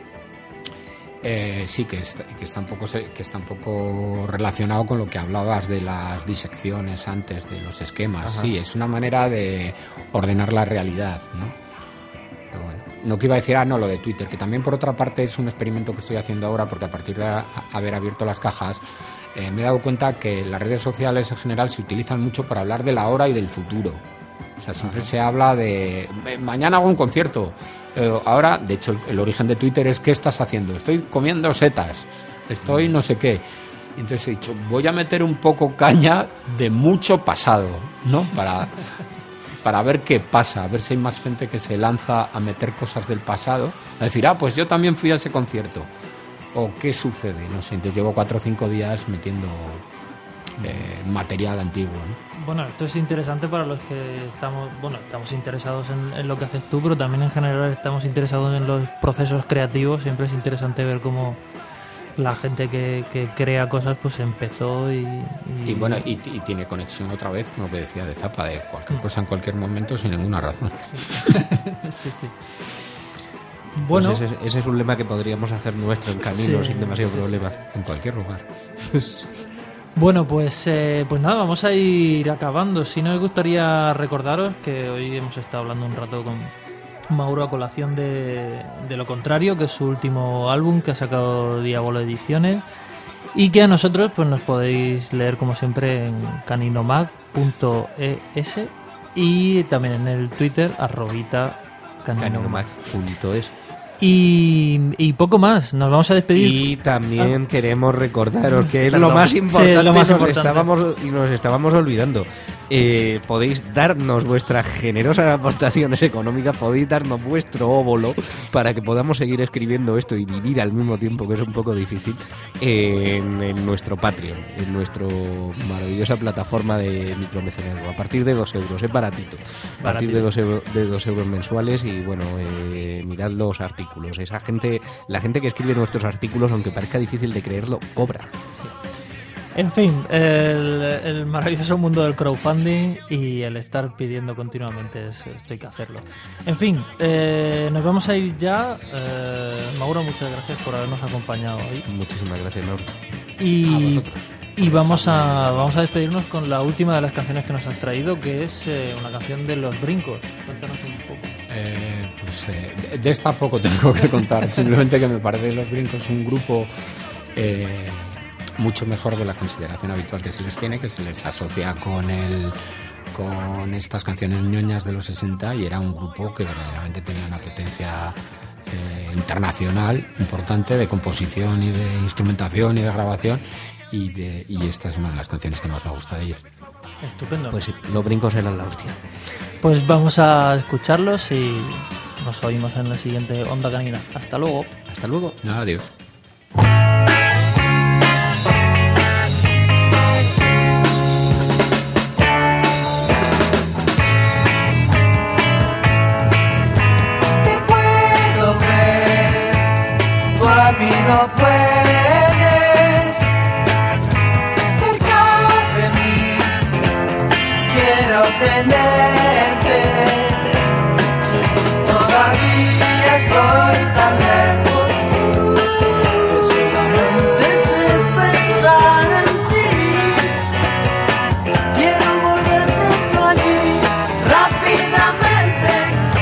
Sí, que está un poco relacionado con lo que hablabas de las disecciones antes, de los esquemas. Ajá. Sí, es una manera de ordenar la realidad, ¿no? Pero bueno, no que iba a decir, no, lo de Twitter, que también por otra parte es un experimento que estoy haciendo ahora, porque a partir de haber abierto las cajas, me he dado cuenta que las redes sociales en general se utilizan mucho para hablar de la hora y del futuro. O sea, siempre se habla de mañana hago un concierto. Ahora, de hecho, el origen de Twitter es ¿qué estás haciendo? Estoy comiendo setas, estoy no sé qué. Entonces he dicho, voy a meter un poco caña de mucho pasado, ¿no? Para ver qué pasa, a ver si hay más gente que se lanza a meter cosas del pasado, a decir, pues yo también fui a ese concierto. O qué sucede, no sé. Entonces llevo 4 o 5 días metiendo material antiguo, ¿no?
Bueno, esto es interesante para los que estamos interesados en lo que haces tú, pero también en general estamos interesados en los procesos creativos. Siempre es interesante ver cómo la gente que crea cosas pues empezó y
bueno, y tiene conexión otra vez con lo que decía de Zappa, de cualquier cosa en cualquier momento sin ninguna razón.
Sí.
Bueno, pues ese es un lema que podríamos hacer nuestro en camino sin demasiado problema.
En cualquier lugar.
Bueno, pues nada, vamos a ir acabando. Si no, me gustaría recordaros que hoy hemos estado hablando un rato con Mauro a colación de Lo Contrario, que es su último álbum que ha sacado Diabolo Ediciones, y que a nosotros pues nos podéis leer como siempre en caninomag.es y también en el Twitter @caninomag.es. Y poco más, nos vamos a despedir.
Y también queremos recordaros que es
Perdón.
lo más importante,
Sí, lo más
nos
importante.
estábamos olvidando. Podéis darnos vuestras generosas aportaciones económicas, podéis darnos vuestro óvulo para que podamos seguir escribiendo esto y vivir al mismo tiempo, que es un poco difícil, en nuestro Patreon, en nuestra maravillosa plataforma de micromecenazgo. A partir de 2 euros, es baratito. A partir de 2 euros mensuales y bueno, mirad los artículos. La gente que escribe nuestros artículos, aunque parezca difícil de creerlo, cobra.
En fin, el maravilloso mundo del crowdfunding y el estar pidiendo continuamente esto hay que hacerlo. En fin, nos vamos a ir ya. Mauro, muchas gracias por habernos acompañado hoy.
Muchísimas gracias, Mauro.
Y,
A vosotros.
Y vamos a despedirnos con la última de las canciones que nos has traído, que es una canción de Los Brincos. Cuéntanos un poco.
De esta poco tengo que contar, simplemente que me parece Los Brincos un grupo mucho mejor de la consideración habitual que se les tiene, que se les asocia con estas canciones ñoñas de los 60, y era un grupo que verdaderamente tenía una potencia internacional importante de composición y de instrumentación y de grabación, y esta es una de las canciones que más me gusta de ellos.
Estupendo.
Pues sí, Los Brincos eran la hostia.
Pues vamos a escucharlos y nos oímos en la siguiente Onda Canina. Hasta luego.
Hasta luego.
Adiós.
Te puedo ver, tú a mí no puedes. Cerca de mí, quiero tenerte. Todavía estoy tan lejos que solamente sé pensar en ti. Quiero volver pronto allí, rápidamente.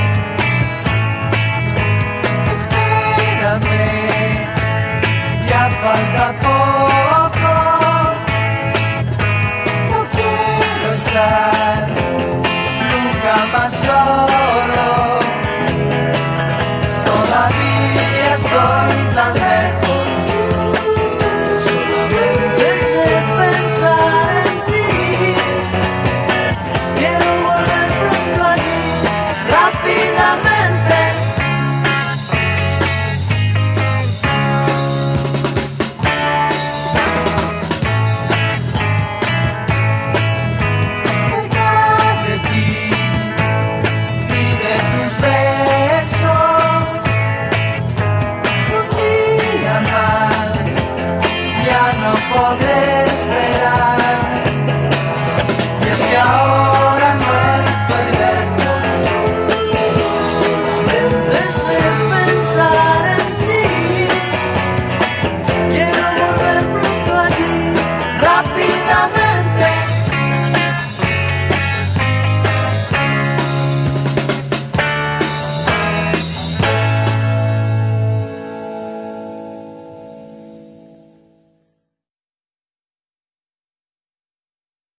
Espérame, ya falta poco. No quiero estar nunca más solo. Todavía estoy tan lejos que solamente sé pensar en ti. Quiero volver pronto allí, rápidamente.